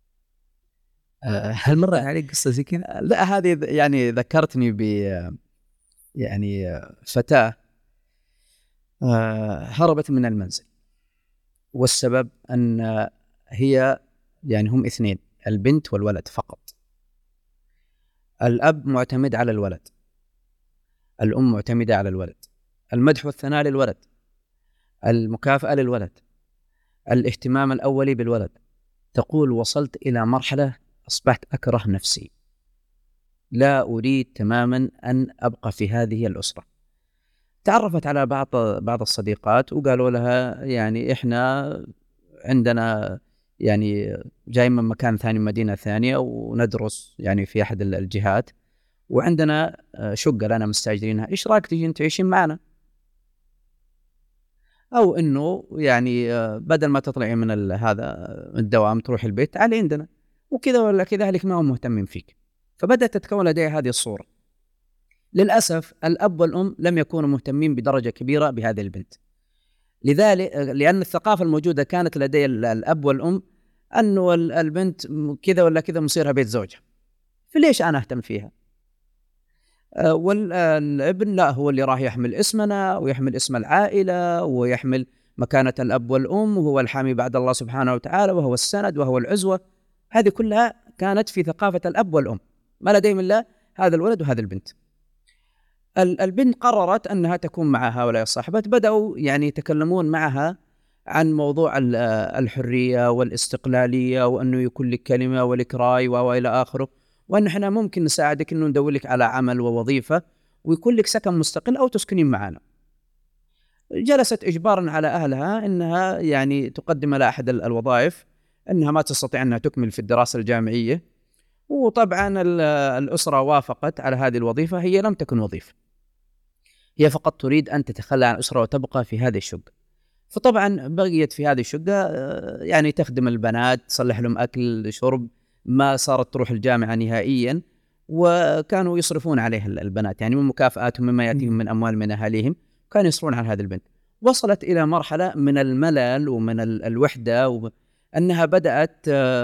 هل مر عليك قصة زي كذا؟ لا، هذه يعني ذكرتني ب يعني فتاة هربت من المنزل، والسبب أن هي يعني هم اثنين، البنت والولد فقط. الأب معتمد على الولد، الأم معتمدة على الولد، المدح والثناء للولد، المكافأة للولد، الاهتمام الأولي بالولد. تقول وصلت إلى مرحلة أصبحت أكره نفسي، لا أريد تماما أن أبقى في هذه الأسرة. تعرفت على بعض الصديقات وقالوا لها يعني إحنا عندنا يعني جاي من مكان ثاني، مدينة ثانية، وندرس يعني في أحد الجهات، وعندنا شقة لنا مستأجرينها، إيش رأيك تجين تعيشين معنا؟ أو إنه يعني بدل ما تطلعي من هذا الدوام تروحي البيت، تعالي عندنا، وكذا ولا كذا، أهلك ما هم مهتمين فيك. فبدأت تتكون لدي هذه الصورة. للأسف الأب والأم لم يكونوا مهتمين بدرجة كبيرة بهذه البنت، لذلك لأن الثقافة الموجودة كانت لدي الأب والأم أنه البنت كذا ولا كذا مصيرها بيت زوجها، فليش أنا أهتم فيها؟ والابن لا، هو اللي راح يحمل اسمنا ويحمل اسم العائلة ويحمل مكانة الأب والأم، وهو الحامي بعد الله سبحانه وتعالى، وهو السند وهو العزوة. هذه كلها كانت في ثقافة الأب والأم، ما لديهم إلا هذا الولد وهذه البنت. البنت قررت أنها تكون مع هؤلاء الصاحبات، بدأوا يعني يتكلمون معها عن موضوع الحرية والاستقلالية، وأنه يكون لك كلمة ولك رأي وإلى آخره، وأن إحنا ممكن نساعدك أنه ندور لك على عمل ووظيفة ويكون لك سكن مستقل أو تسكنين معنا. جلست إجبارا على أهلها أنها يعني تقدم لها أحد الوظائف، أنها ما تستطيع أنها تكمل في الدراسة الجامعية. وطبعا الأسرة وافقت على هذه الوظيفة. هي لم تكن وظيفة، هي فقط تريد أن تتخلى عن الأسرة وتبقى في هذه الشقة. فطبعا بقيت في هذه الشقة، يعني تخدم البنات، تصلح لهم أكل شرب، ما صارت تروح الجامعة نهائيا، وكانوا يصرفون عليها البنات، يعني من مكافآتهم مما يأتيهم من أموال من أهاليهم، كانوا يصرفون على هذه البنت. وصلت إلى مرحلة من الملل ومن الوحدة، أنها بدأت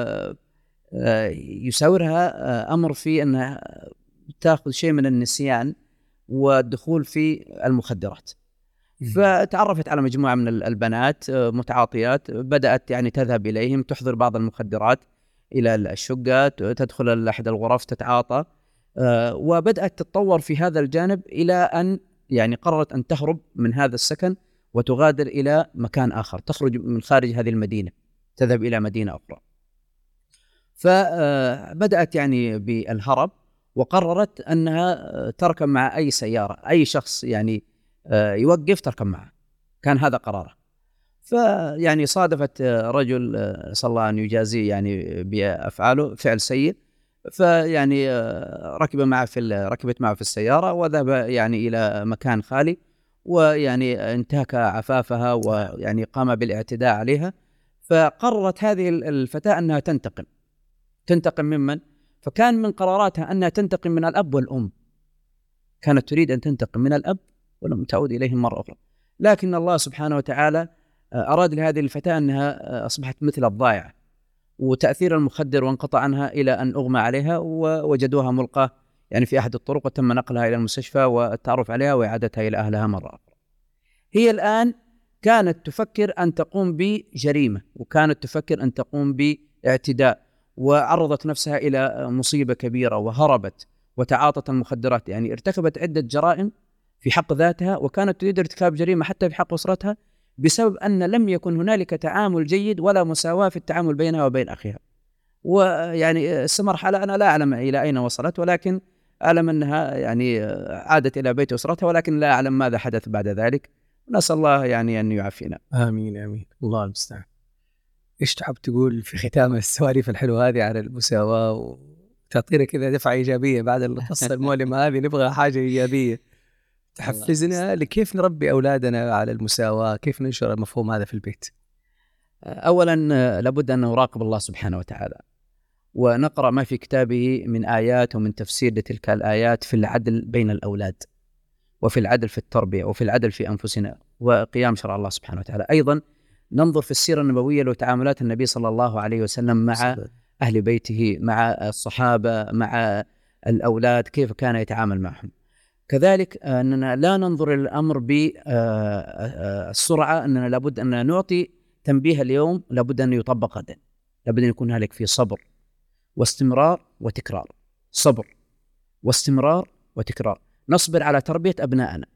يساورها أمر في أنها تأخذ شيء من النسيان والدخول في المخدرات. فتعرفت على مجموعة من البنات متعاطيات، بدأت يعني تذهب إليهم، تحضر بعض المخدرات إلى الشقة، تدخل أحد الغرف تتعاطى، وبدأت تتطور في هذا الجانب إلى أن يعني قررت أن تهرب من هذا السكن وتغادر إلى مكان آخر، تخرج من خارج هذه المدينة، تذهب إلى مدينة أخرى. فبدأت يعني بالهرب، وقررت أنها تركب مع أي سيارة، أي شخص يعني يوقف تركب معه، كان هذا قراره. فيعني صادفت رجل صلى الله أن يجازيه يعني بأفعاله فعل سيء، فيعني ركبت معه في السيارة، وذهب يعني إلى مكان خالي، ويعني انتهك عفافها ويعني قام بالاعتداء عليها. فقررت هذه الفتاة أنها تنتقم ممن؟ فكان من قراراتها أنها تنتقم من الأب والأم، كانت تريد أن تنتقم من الأب ولم تعود إليهم مرة أخرى. لكن الله سبحانه وتعالى أراد لهذه الفتاة أنها أصبحت مثل الضائعة، وتأثير المخدر وانقطع عنها إلى أن أغمى عليها، ووجدوها ملقاة يعني في أحد الطرق، وتم نقلها إلى المستشفى والتعرف عليها وإعادتها إلى أهلها مرة أخرى. هي الآن كانت تفكر أن تقوم بجريمة، وكانت تفكر أن تقوم باعتداء، وعرضت نفسها إلى مصيبة كبيرة، وهربت وتعاطت المخدرات، يعني ارتكبت عدة جرائم في حق ذاتها، وكانت تريد ارتكاب جريمة حتى في حق أسرتها، بسبب أن لم يكن هنالك تعامل جيد ولا مساواة في التعامل بينها وبين أخيها. ويعني مرحلة أنا لا أعلم إلى أين وصلت، ولكن أعلم أنها يعني عادت إلى بيت أسرتها، ولكن لا أعلم ماذا حدث بعد ذلك. نسأل الله يعني أن يعافينا. آمين آمين، الله المستعان. إيش تحب تقول في ختام السواليف الحلوة هذه على المساواة، وتعطينا كذا دفعة إيجابية بعد القصة المؤلمة هذه؟ نبغى حاجة إيجابية تحفزنا لكيف نربي أولادنا على المساواة، كيف ننشر المفهوم هذا في البيت. أولا لابد أن نراقب الله سبحانه وتعالى، ونقرأ ما في كتابه من آيات ومن تفسير لتلك الآيات في العدل بين الأولاد، وفي العدل في التربية، وفي العدل في أنفسنا، وقيام شرع الله سبحانه وتعالى. أيضا ننظر في السيرة النبوية وتعاملات النبي صلى الله عليه وسلم مع أهل بيته، مع الصحابة، مع الأولاد، كيف كان يتعامل معهم. كذلك أننا لا ننظر الأمر بالسرعة، أننا لابد أن نعطي تنبيه اليوم، لابد أن يطبق غدا، لابد أن يكون هنالك في صبر واستمرار وتكرار، صبر واستمرار وتكرار. نصبر على تربية أبنائنا،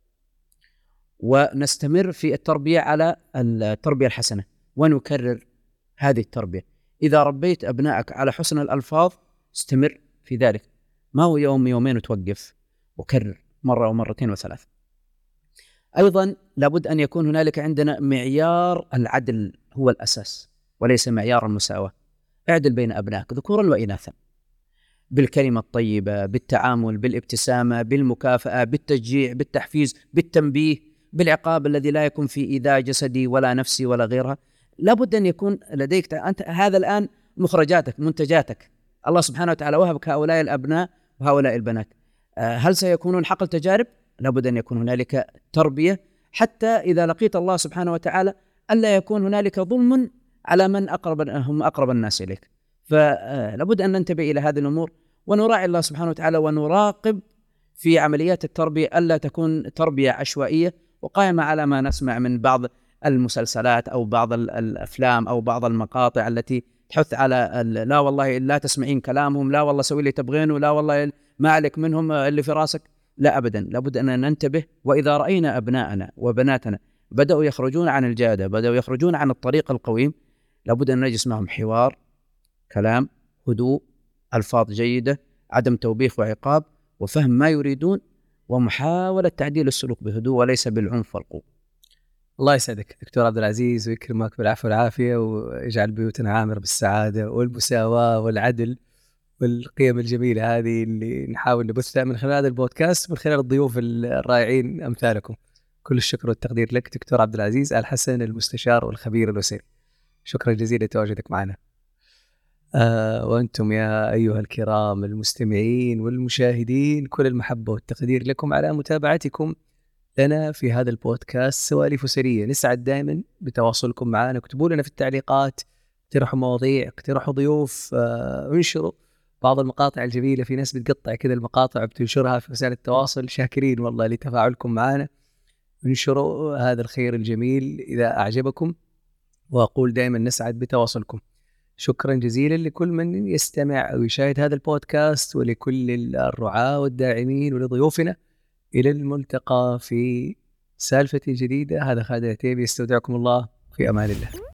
ونستمر في التربية على التربية الحسنة، ونكرر هذه التربية. إذا ربيت أبنائك على حسن الألفاظ استمر في ذلك، ما هو يوم يومين وتوقف، وكرر مرة ومرتين وثلاث. أيضا لابد أن يكون هنالك عندنا معيار العدل، هو الأساس. وليس معيار المساواة. اعدل بين أبنائك ذكورا وإناثا بالكلمة الطيبة، بالتعامل، بالابتسامة، بالمكافأة، بالتشجيع، بالتحفيز، بالتنبيه، بالعقاب الذي لا يكون في إيذاء جسدي ولا نفسي ولا غيرها. لابد أن يكون لديك أنت هذا الآن مخرجاتك، منتجاتك. الله سبحانه وتعالى وهبك هؤلاء الأبناء وهؤلاء البنات. هل سيكونون حقل تجارب؟ لابد أن يكون هنالك تربية، حتى إذا لقيت الله سبحانه وتعالى ألا يكون هنالك ظلم على من هم أقرب الناس إليك. فلابد أن ننتبه إلى هذه الأمور ونراعي الله سبحانه وتعالى ونراقب في عمليات التربية ألا تكون تربية عشوائية وقائمة على ما نسمع من بعض المسلسلات أو بعض الأفلام أو بعض المقاطع التي تحث على لا والله لا تسمعين كلامهم، لا والله سوي اللي تبغينه، لا والله ما عليك منهم اللي في راسك. لا أبدا، لابد أن ننتبه. وإذا رأينا أبناءنا وبناتنا بدأوا يخرجون عن الجادة، بدأوا يخرجون عن الطريق القويم، لابد أن نجلس معهم حوار، كلام، هدوء، ألفاظ جيدة، عدم توبيخ وعقاب، وفهم ما يريدون، ومحاولة تعديل السلوك بهدوء وليس بالعنف والقوة. الله يسعدك دكتور عبد العزيز ويكرمك بالعافية والعافية، ويجعل بيوتنا عامرة بالسعادة والمساواة والعدل والقيم الجميلة هذه اللي نحاول نبثها من خلال هذا البودكاست، من خلال الضيوف الرائعين أمثالكم. كل الشكر والتقدير لك دكتور عبد العزيز آل حسن، المستشار والخبير الأسري. شكرا جزيلا لتواجدك معنا. وأنتم يا أيها الكرام المستمعين والمشاهدين، كل المحبة والتقدير لكم على متابعتكم لنا في هذا البودكاست سواليف أسرية. نسعد دائما بتواصلكم معنا. اكتبوا لنا في التعليقات، اقترحوا مواضيع، اقترحوا ضيوف، انشروا بعض المقاطع الجميلة. في ناس بتقطع كذا المقاطع وبتنشرها في وسائل التواصل. شاكرين والله لتفاعلكم معنا. انشروا هذا الخير الجميل إذا أعجبكم، وأقول دائما نسعد بتواصلكم. شكرا جزيلا لكل من يستمع أو يشاهد هذا البودكاست، ولكل الرعاة والداعمين ولضيوفنا. إلى الملتقى في سالفة جديدة. هذا خالد العتيبي، يستودعكم الله في أمان الله.